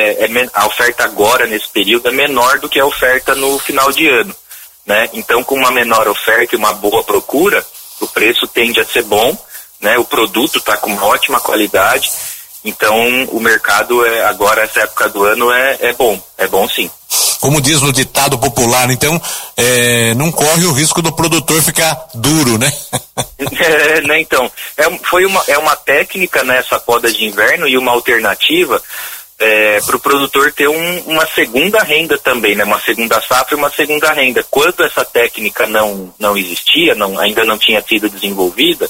agora nesse período é menor do que a oferta no final de ano, né? Então, com uma menor oferta e uma boa procura, o preço tende a ser bom, né? O produto está com uma ótima qualidade, então o mercado agora, essa época do ano, é bom sim. Como diz no ditado popular, então, não corre o risco do produtor ficar duro, né? Né, então, é uma técnica nessa poda de inverno e uma alternativa para o produtor ter uma segunda renda também, né? Uma segunda safra e uma segunda renda. Quando essa técnica não existia, ainda não tinha sido desenvolvida,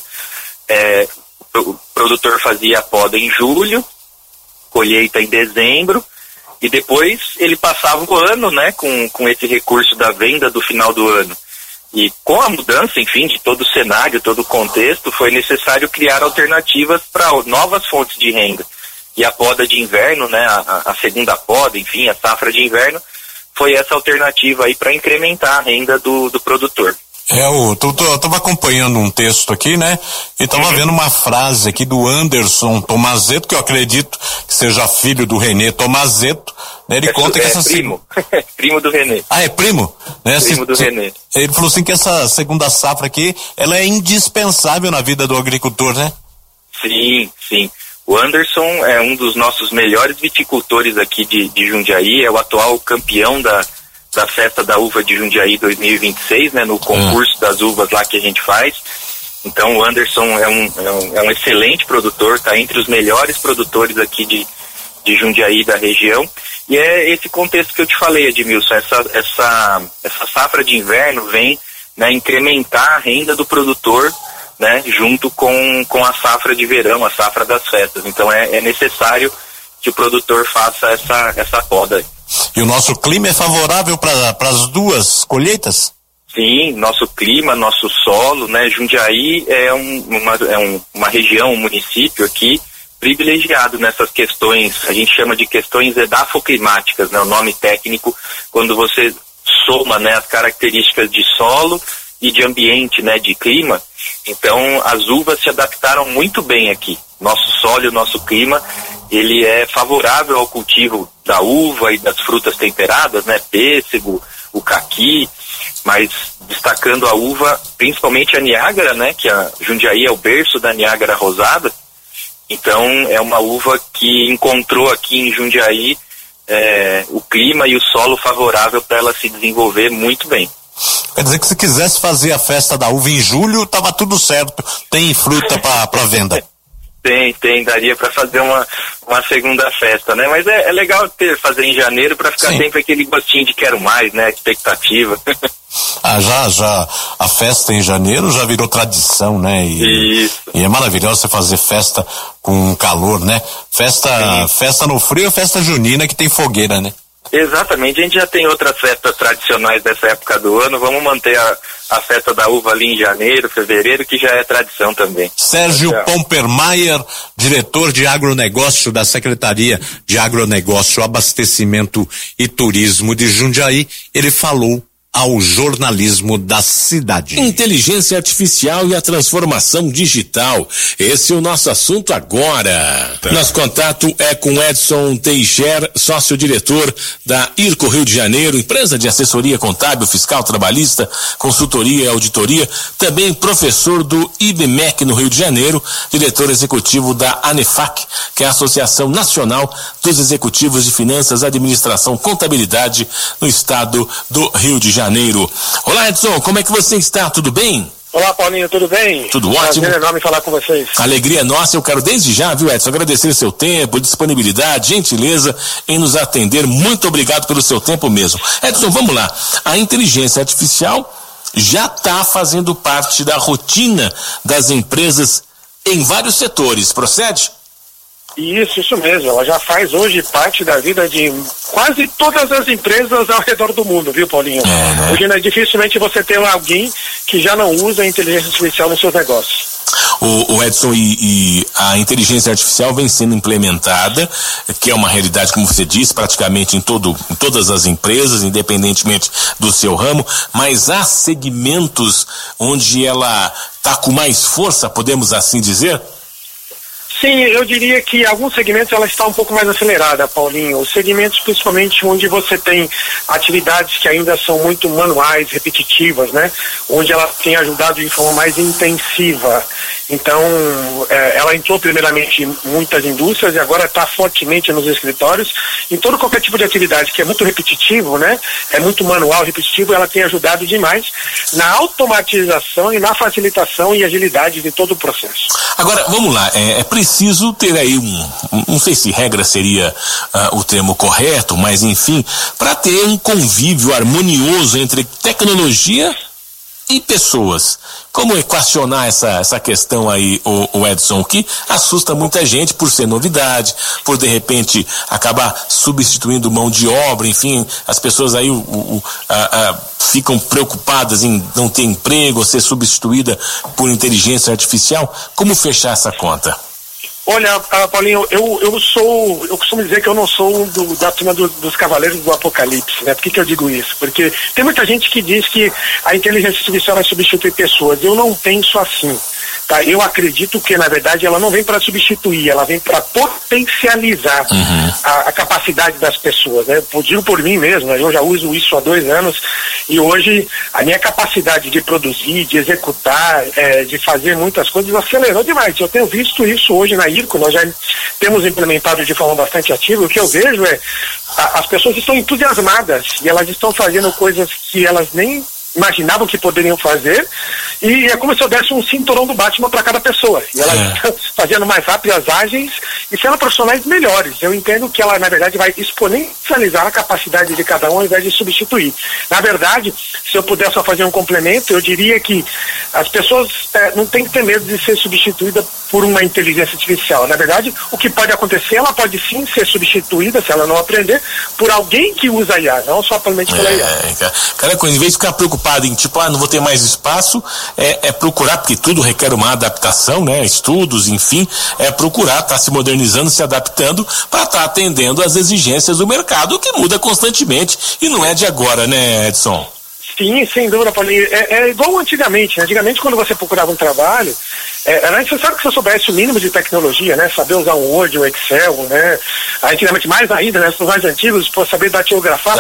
o produtor fazia a poda em julho, colheita em dezembro, e depois ele passava o ano, né, com esse recurso da venda do final do ano. E com a mudança, enfim, de todo o cenário, todo o contexto, foi necessário criar alternativas para novas fontes de renda. E a poda de inverno, né, a segunda poda, enfim, a safra de inverno, foi essa alternativa aí para incrementar a renda do produtor. Eu tava acompanhando um texto aqui, né? E tava vendo uma frase aqui do Anderson Tomazetto, que eu acredito que seja filho do René Tomazetto, né? Ele conta que essa primo. Primo do René. Ah, é primo? Né? Primo do René. Ele falou assim que essa segunda safra aqui, ela é indispensável na vida do agricultor, né? Sim, sim. O Anderson é um dos nossos melhores viticultores aqui de Jundiaí, é o atual campeão da Festa da Uva de Jundiaí 2026, né, no concurso das uvas lá que a gente faz. Então o Anderson é um excelente produtor, está entre os melhores produtores aqui de Jundiaí, da região, e é esse contexto que eu te falei, Edmilson, essa safra de inverno vem, né, incrementar a renda do produtor, né, junto com a safra de verão, a safra das festas. Então é necessário que o produtor faça essa poda. E o nosso clima é favorável para as duas colheitas? Sim, nosso clima, nosso solo, né? Jundiaí é uma região, um município aqui privilegiado nessas questões, a gente chama de questões edafoclimáticas, né? O nome técnico, quando você soma, né, as características de solo e de ambiente, né, de clima. Então as uvas se adaptaram muito bem aqui. Nosso solo e o nosso clima, ele é favorável ao cultivo da uva e das frutas temperadas, né, pêssego, o caqui, mas destacando a uva, principalmente a Niágara, né, que a Jundiaí é o berço da Niágara rosada. Então é uma uva que encontrou aqui em Jundiaí o clima e o solo favorável para ela se desenvolver muito bem. Quer dizer que se quisesse fazer a festa da uva em julho, tava tudo certo, tem fruta para venda. Tem, daria para fazer uma segunda festa, né? Mas é legal fazer em janeiro para ficar sempre aquele gostinho de quero mais, né? Expectativa. Já a festa em janeiro já virou tradição, né? Isso. E é maravilhoso você fazer festa com calor, né? Festa no frio, festa junina que tem fogueira, né? Exatamente, a gente já tem outras festas tradicionais dessa época do ano, vamos manter a festa da uva ali em janeiro, fevereiro, que já é tradição também. Sérgio Pompermayer, diretor de agronegócio da Secretaria de Agronegócio, Abastecimento e Turismo de Jundiaí, ele falou ao jornalismo da cidade. Inteligência artificial e a transformação digital. Esse é o nosso assunto agora. Nosso contato é com Edson Teixeira, sócio-diretor da IRCO Rio de Janeiro, empresa de assessoria contábil, fiscal, trabalhista, consultoria e auditoria, também professor do IBMEC no Rio de Janeiro, diretor executivo da ANEFAC, que é a Associação Nacional dos Executivos de Finanças, Administração, Contabilidade no estado do Rio de Janeiro. Janeiro. Olá, Edson, como é que você está? Tudo bem? Olá, Paulinho, tudo bem? Tudo ótimo. Prazer enorme falar com vocês. Alegria nossa, eu quero desde já, viu, Edson, agradecer seu tempo, disponibilidade, gentileza em nos atender. Muito obrigado pelo seu tempo mesmo. Edson, vamos lá. A inteligência artificial já está fazendo parte da rotina das empresas em vários setores, procede? Isso mesmo. Ela já faz hoje parte da vida de quase todas as empresas ao redor do mundo, viu, Paulinho? Né? Hoje, dificilmente você tem alguém que já não usa a inteligência artificial nos seus negócios. O Edson, e a inteligência artificial vem sendo implementada, que é uma realidade, como você disse, praticamente em todas as empresas, independentemente do seu ramo, mas há segmentos onde ela está com mais força, podemos assim dizer? Sim, eu diria que em alguns segmentos ela está um pouco mais acelerada, Paulinho. Os segmentos principalmente onde você tem atividades que ainda são muito manuais, repetitivas, né? Onde ela tem ajudado de forma mais intensiva. Então, ela entrou primeiramente em muitas indústrias e agora está fortemente nos escritórios. Em qualquer tipo de atividade que é muito repetitivo, né? É muito manual, repetitivo, ela tem ajudado demais na automatização e na facilitação e agilidade de todo o processo. Agora, vamos lá, é preciso ter aí não sei se regra seria o termo correto, mas enfim, para ter um convívio harmonioso entre tecnologia e pessoas. Como equacionar essa questão aí, o Edson, que assusta muita gente por ser novidade, por de repente acabar substituindo mão de obra, enfim, as pessoas aí ficam preocupadas em não ter emprego ou ser substituída por inteligência artificial. Como fechar essa conta? Olha, Paulinho, eu costumo dizer que eu não sou da turma dos cavaleiros do apocalipse, né? Por que eu digo isso? Porque tem muita gente que diz que a inteligência artificial vai substituir pessoas. Eu não penso assim, tá? Eu acredito que, na verdade, ela não vem para substituir, ela vem para potencializar a capacidade das pessoas, né? Eu digo por mim mesmo, né? Eu já uso isso há 2 anos e hoje a minha capacidade de produzir, de executar, de fazer muitas coisas acelerou demais. Eu tenho visto isso hoje na IRCO, nós já temos implementado de forma bastante ativa. O que eu vejo as pessoas estão entusiasmadas e elas estão fazendo coisas que elas nem imaginavam que poderiam fazer, e é como se eu desse um cinturão do Batman para cada pessoa, e elas estão fazendo mais rápidas, ágeis e sendo profissionais melhores. Eu entendo que ela, na verdade, vai exponencializar a capacidade de cada um ao invés de substituir. Na verdade, se eu puder só fazer um complemento, eu diria que as pessoas não têm que ter medo de ser substituída por uma inteligência artificial. Na verdade, o que pode acontecer, ela pode sim ser substituída, se ela não aprender, por alguém que usa IA, não só somente pela IA. Cara, em vez de ficar preocupado em não vou ter mais espaço, é procurar, porque tudo requer uma adaptação, né? Estudos, enfim, procurar estar se modernizando, se adaptando para estar atendendo às exigências do mercado, que muda constantemente e não é de agora, né, Edson? Sim, sem dúvida, Paulinho. É igual antigamente. Antigamente, quando você procurava um trabalho, era necessário que você soubesse o mínimo de tecnologia, né? Saber usar um Word, um Excel, né? Antigamente, mais ainda, né? Os mais antigos, saber datilografar.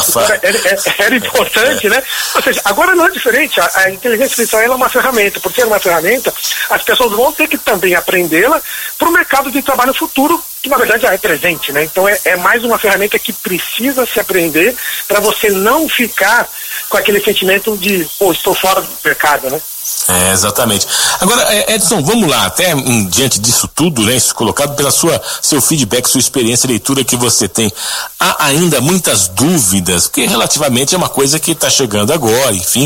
Era importante, né? Ou seja, agora não é diferente. A inteligência artificial é uma ferramenta. Por ser uma ferramenta, as pessoas vão ter que também aprendê-la para o mercado de trabalho futuro, que na verdade já é presente, né? Então é mais uma ferramenta que precisa se aprender para você não ficar com aquele sentimento de, estou fora do mercado, né? Exatamente. Agora, Edson, vamos lá, até diante disso tudo, né, isso colocado pela seu feedback, sua experiência, leitura que você tem, há ainda muitas dúvidas, porque relativamente é uma coisa que está chegando agora, enfim,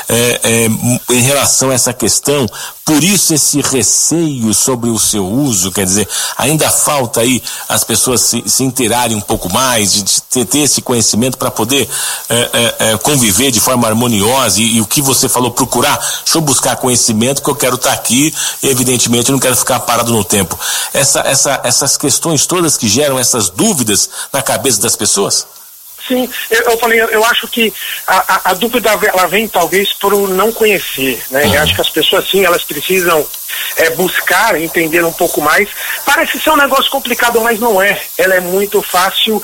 em relação a essa questão, por isso esse receio sobre o seu uso, quer dizer, ainda falta aí as pessoas se inteirarem um pouco mais, de ter esse conhecimento para poder conviver de forma harmoniosa e o que você falou, procurar, deixa eu buscar conhecimento que eu quero estar aqui e evidentemente eu não quero ficar parado no tempo. Essas questões todas que geram essas dúvidas na cabeça das pessoas? Sim, eu acho que a dúvida ela vem talvez por não conhecer, né? Eu acho que as pessoas sim, elas precisam buscar entender um pouco mais. Parece ser um negócio complicado, mas não é. Ela é muito fácil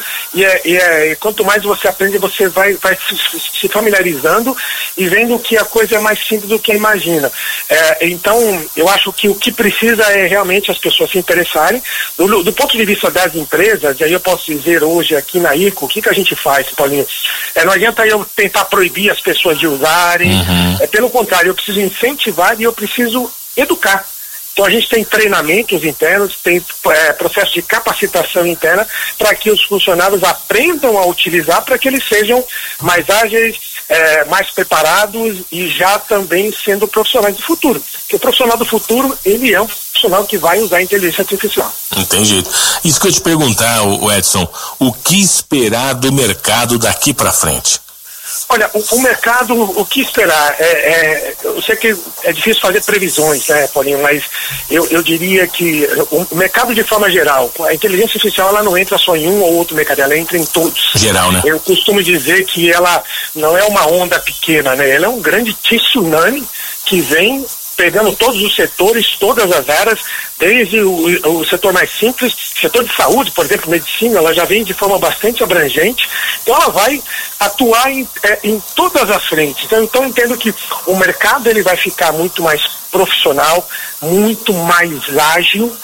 e quanto mais você aprende, você vai se familiarizando e vendo que a coisa é mais simples do que imagina. Então, eu acho que o que precisa é realmente as pessoas se interessarem. Do ponto de vista das empresas, e aí eu posso dizer hoje aqui na IRCO, o que a gente faz, Paulinho? Não adianta eu tentar proibir as pessoas de usarem, pelo contrário, eu preciso incentivar e eu preciso educar. Então a gente tem treinamentos internos, tem processo de capacitação interna para que os funcionários aprendam a utilizar, para que eles sejam mais ágeis, mais preparados e já também sendo profissionais do futuro. Porque o profissional do futuro, ele é um profissional que vai usar a inteligência artificial. Entendi. Isso que eu te perguntar, o Edson, o que esperar do mercado daqui para frente? Olha, o mercado, o que esperar? Eu sei que é difícil fazer previsões, né, Paulinho, mas eu diria que o mercado de forma geral, a inteligência artificial, ela não entra só em um ou outro mercado, ela entra em todos. Geral, né? Eu costumo dizer que ela não é uma onda pequena, né? Ela é um grande tsunami que vem pegando todos os setores, todas as áreas, desde o setor mais simples, setor de saúde, por exemplo, medicina, ela já vem de forma bastante abrangente, então ela vai atuar em todas as frentes. Então eu entendo que o mercado ele vai ficar muito mais profissional, muito mais ágil,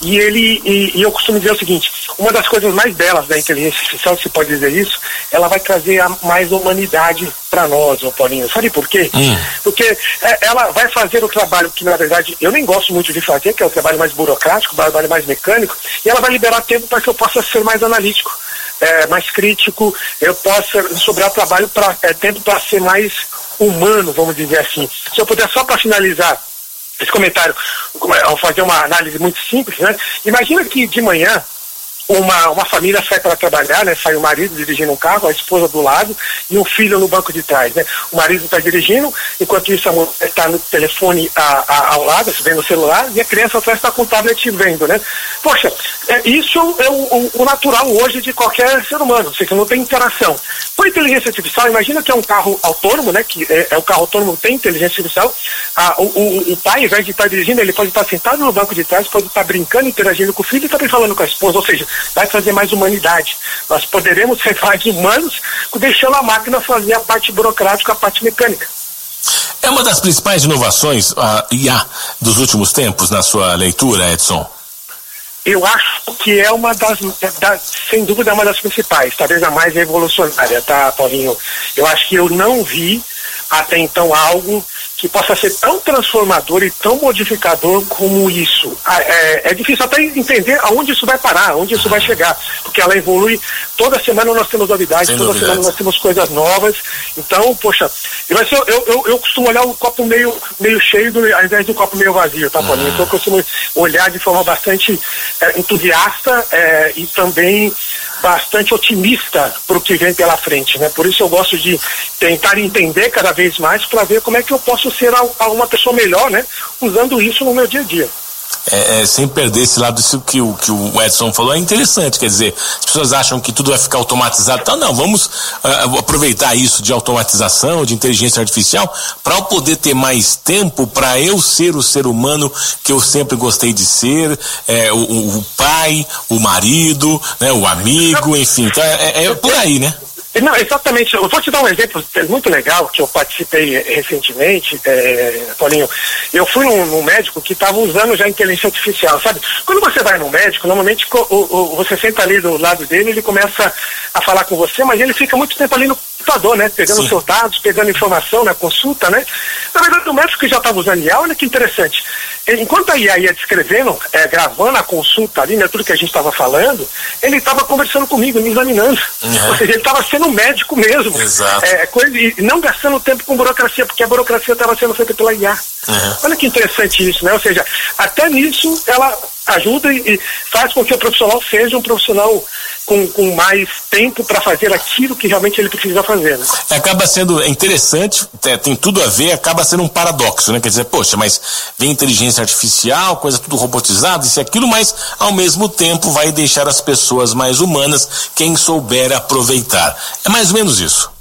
e eu costumo dizer o seguinte, uma das coisas mais belas da inteligência artificial, se pode dizer isso, ela vai trazer mais humanidade para nós, Paulinho. Sabe por quê? Porque ela vai fazer o trabalho que, na verdade, eu nem gosto muito de fazer, que é o trabalho mais burocrático, o trabalho mais mecânico, e ela vai liberar tempo para que eu possa ser mais analítico, mais crítico, eu possa sobrar trabalho tempo para ser mais humano, vamos dizer assim. Se eu puder, só para finalizar esse comentário, ao fazer uma análise muito simples, né? Imagina que de manhã uma família sai para trabalhar, né? Sai o marido dirigindo um carro, a esposa do lado e um filho no banco de trás, né? O marido está dirigindo, enquanto isso a mulher está no telefone ao lado, vendo o celular, e a criança atrás está com o tablet vendo, né? Poxa, isso é o natural hoje de qualquer ser humano, ou seja, não tem interação. Com a inteligência artificial, imagina que é um carro autônomo, né? Que o carro autônomo tem inteligência artificial. O pai, ao invés de estar dirigindo, ele pode estar sentado no banco de trás, pode estar brincando, interagindo com o filho e também falando com a esposa, ou seja, vai trazer mais humanidade. Nós poderemos ser mais humanos deixando a máquina fazer a parte burocrática, a parte mecânica. É uma das principais inovações, a IA, dos últimos tempos, na sua leitura, Edson? Eu acho que é uma sem dúvida, é uma das principais, talvez a mais revolucionária, tá, Paulinho? Eu acho que eu não vi até então algo que possa ser tão transformador e tão modificador como isso. É difícil até entender aonde isso vai parar, aonde isso vai chegar, porque ela evolui, toda semana nós temos novidades, toda semana nós temos coisas novas, então, poxa, eu costumo olhar o copo meio cheio ao invés do copo meio vazio, tá, Paulinho? Então eu costumo olhar de forma bastante entusiasta e também bastante otimista para o que vem pela frente, né? Por isso eu gosto de tentar entender cada vez mais para ver como é que eu posso ser uma pessoa melhor, né? Usando isso no meu dia a dia. Sem perder esse lado, isso que o Edson falou é interessante, quer dizer, as pessoas acham que tudo vai ficar automatizado, então não, vamos aproveitar isso de automatização, de inteligência artificial, para eu poder ter mais tempo para eu ser o ser humano que eu sempre gostei de ser, o pai, o marido, né, o amigo, enfim, então é por aí, né? Não, exatamente. Eu vou te dar um exemplo muito legal que eu participei recentemente, Paulinho. Eu fui num médico que estava usando já inteligência artificial, sabe? Quando você vai no médico, normalmente você senta ali do lado dele, ele começa a falar com você, mas ele fica muito tempo ali no computador, né? Pegando os seus dados, pegando informação na consulta, né? Na verdade, o médico que já estava usando IA, olha que interessante. Enquanto a IA ia descrevendo, gravando a consulta ali, né? Tudo que a gente estava falando, ele estava conversando comigo, me examinando. Ou seja, ele estava sendo médico mesmo. Exato. E não gastando tempo com burocracia, porque a burocracia estava sendo feita pela IA. Olha que interessante isso, né? Ou seja, até nisso ela ajuda e faz com que o profissional seja um profissional com mais tempo para fazer aquilo que realmente ele precisa fazer, né? Acaba sendo interessante, tem tudo a ver, acaba sendo um paradoxo, né? Quer dizer, poxa, mas vem inteligência artificial, coisa tudo robotizada, isso e aquilo, mas ao mesmo tempo vai deixar as pessoas mais humanas, quem souber aproveitar. É mais ou menos isso.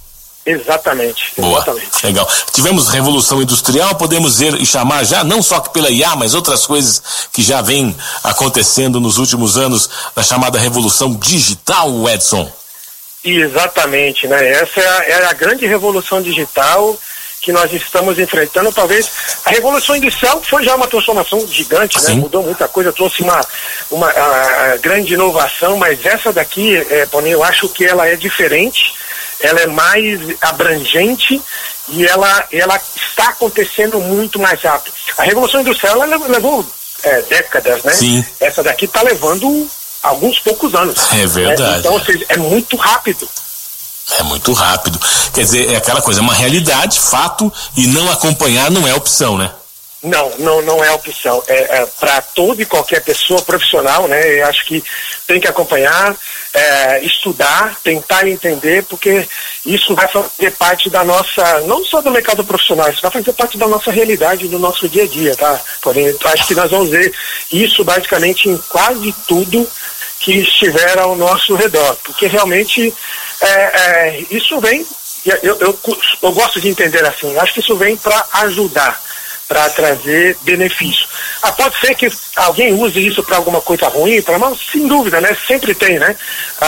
Exatamente. Boa, legal. Tivemos revolução industrial, podemos dizer e chamar já, não só pela IA, mas outras coisas que já vêm acontecendo nos últimos anos, da chamada revolução digital, Edson. Exatamente, né? Essa é a grande revolução digital que nós estamos enfrentando. Talvez a revolução industrial foi já uma transformação gigante, né? Mudou muita coisa, trouxe uma grande inovação, mas essa daqui, Paulinho, eu acho que ela é diferente, ela é mais abrangente e ela está acontecendo muito mais rápido. A revolução industrial ela levou décadas, né? Sim. Essa daqui está levando alguns poucos anos. É verdade. Então, ou seja, é muito rápido. É muito rápido. Quer dizer, é aquela coisa, é uma realidade, fato, e não acompanhar não é opção, né? Não é opção. É para toda e qualquer pessoa profissional, né? Eu acho que tem que acompanhar, estudar, tentar entender, porque isso vai fazer parte da nossa, não só do mercado profissional, isso vai fazer parte da nossa realidade, do nosso dia a dia, tá? Porém, acho que nós vamos ver isso basicamente em quase tudo que estiver ao nosso redor, porque realmente isso vem, eu gosto de entender assim, acho que isso vem para ajudar, para trazer benefício. Pode ser que alguém use isso para alguma coisa ruim, mas sem dúvida, né? Sempre tem, né?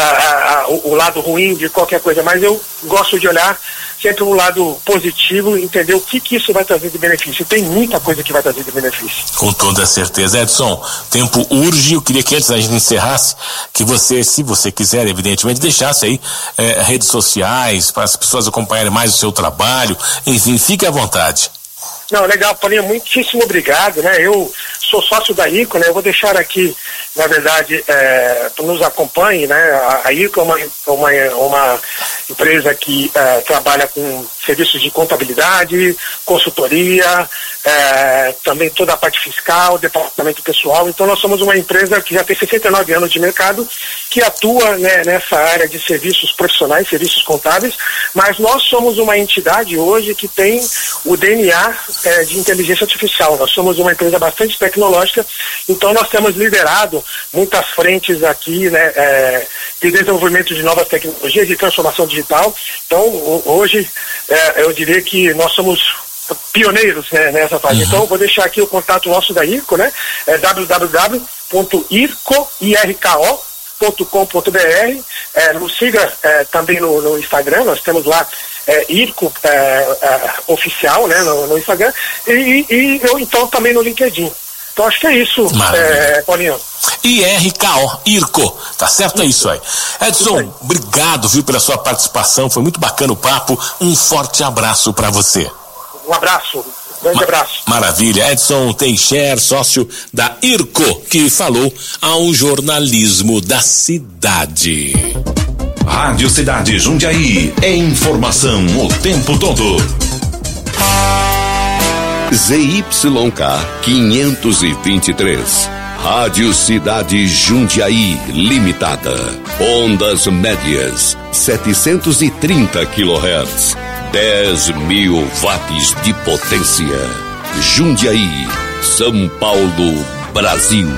O lado ruim de qualquer coisa, mas eu gosto de olhar sempre o lado positivo, entender o que isso vai trazer de benefício. Tem muita coisa que vai trazer de benefício. Com toda certeza. Edson, tempo urge, eu queria que antes da gente encerrasse, que você, se você quiser, evidentemente, deixasse aí redes sociais, para as pessoas acompanharem mais o seu trabalho, enfim, fique à vontade. Não, legal, Paulinho, muitíssimo obrigado, né? Eu sou sócio da IRCO, né? Eu vou deixar aqui, na verdade, nos acompanhe, né? A IRCO é uma empresa que trabalha com serviços de contabilidade, consultoria, também toda a parte fiscal, departamento pessoal. Então nós somos uma empresa que já tem 69 anos de mercado, que atua, né, nessa área de serviços profissionais, serviços contábeis, mas nós somos uma entidade hoje que tem o DNA de inteligência artificial. Nós somos uma empresa bastante tecnológica, então nós temos liderado muitas frentes aqui, né, de desenvolvimento de novas tecnologias, de transformação digital. Então hoje eu diria que nós somos pioneiros, né, nessa fase. Então eu vou deixar aqui o contato nosso da IRCO, né, www.irco.com.br. Nos siga também no Instagram, nós temos lá IRCO oficial, né, no Instagram, e eu então também no LinkedIn. Então acho que é isso, Paulinho. IRCO, tá certo? É isso aí. Edson, obrigado, viu, pela sua participação, foi muito bacana o papo, um forte abraço para você. Um abraço, grande abraço. Maravilha, Edson Teixeira, sócio da IRCO, que falou ao jornalismo da cidade. Rádio Cidade Jundiaí, é informação o tempo todo. ZYK 523, Rádio Cidade Jundiaí Limitada, ondas médias 730 kHz, 10.000 watts de potência. Jundiaí, São Paulo, Brasil.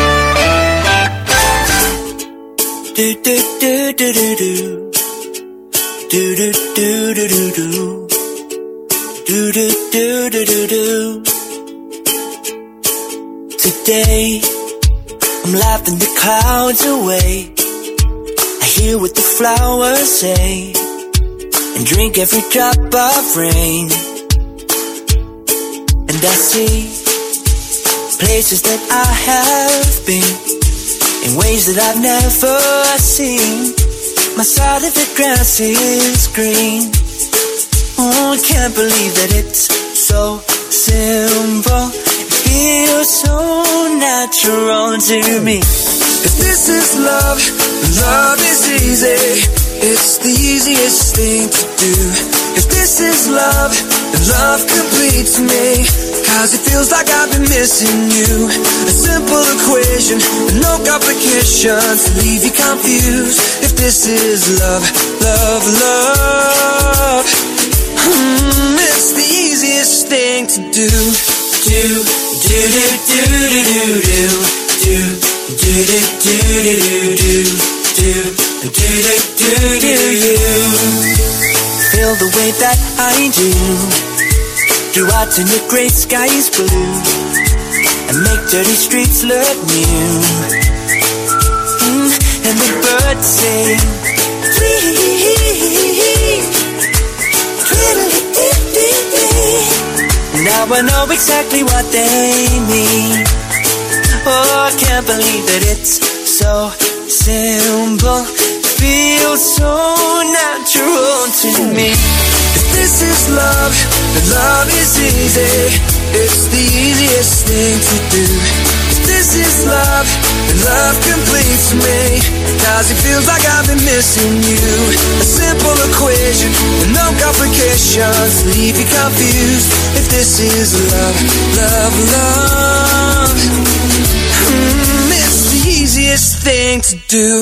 Today, I'm laughing the clouds away. I hear what the flowers say and drink every drop of rain. And I see places that I have been in ways that I've never seen. My side of the grass is green. Oh, I can't believe that it's so simple. It feels so natural to me. If this is love, love is easy. It's the easiest thing to do. If this is love, then love completes me. Cause it feels like I've been missing you. A simple equation with no complications to leave you confused. If this is love, love, love, it's the easiest thing to do. Do, do, do, do, do, do, do, do, do, do, do, do, do, do, do, do, do, do, you. Feel the way that I do. Go out and the great sky is blue, and make dirty streets look new. And the birds sing, now I know exactly what they mean. Oh, I can't believe that it's so simple, feels so natural to me. If this is love, then love is easy. It's the easiest thing to do. If this is love, then love completes me, 'cause it feels like I've been missing you. A simple equation with no complications, leave you confused. If this is love, love, love, it's the easiest thing to do.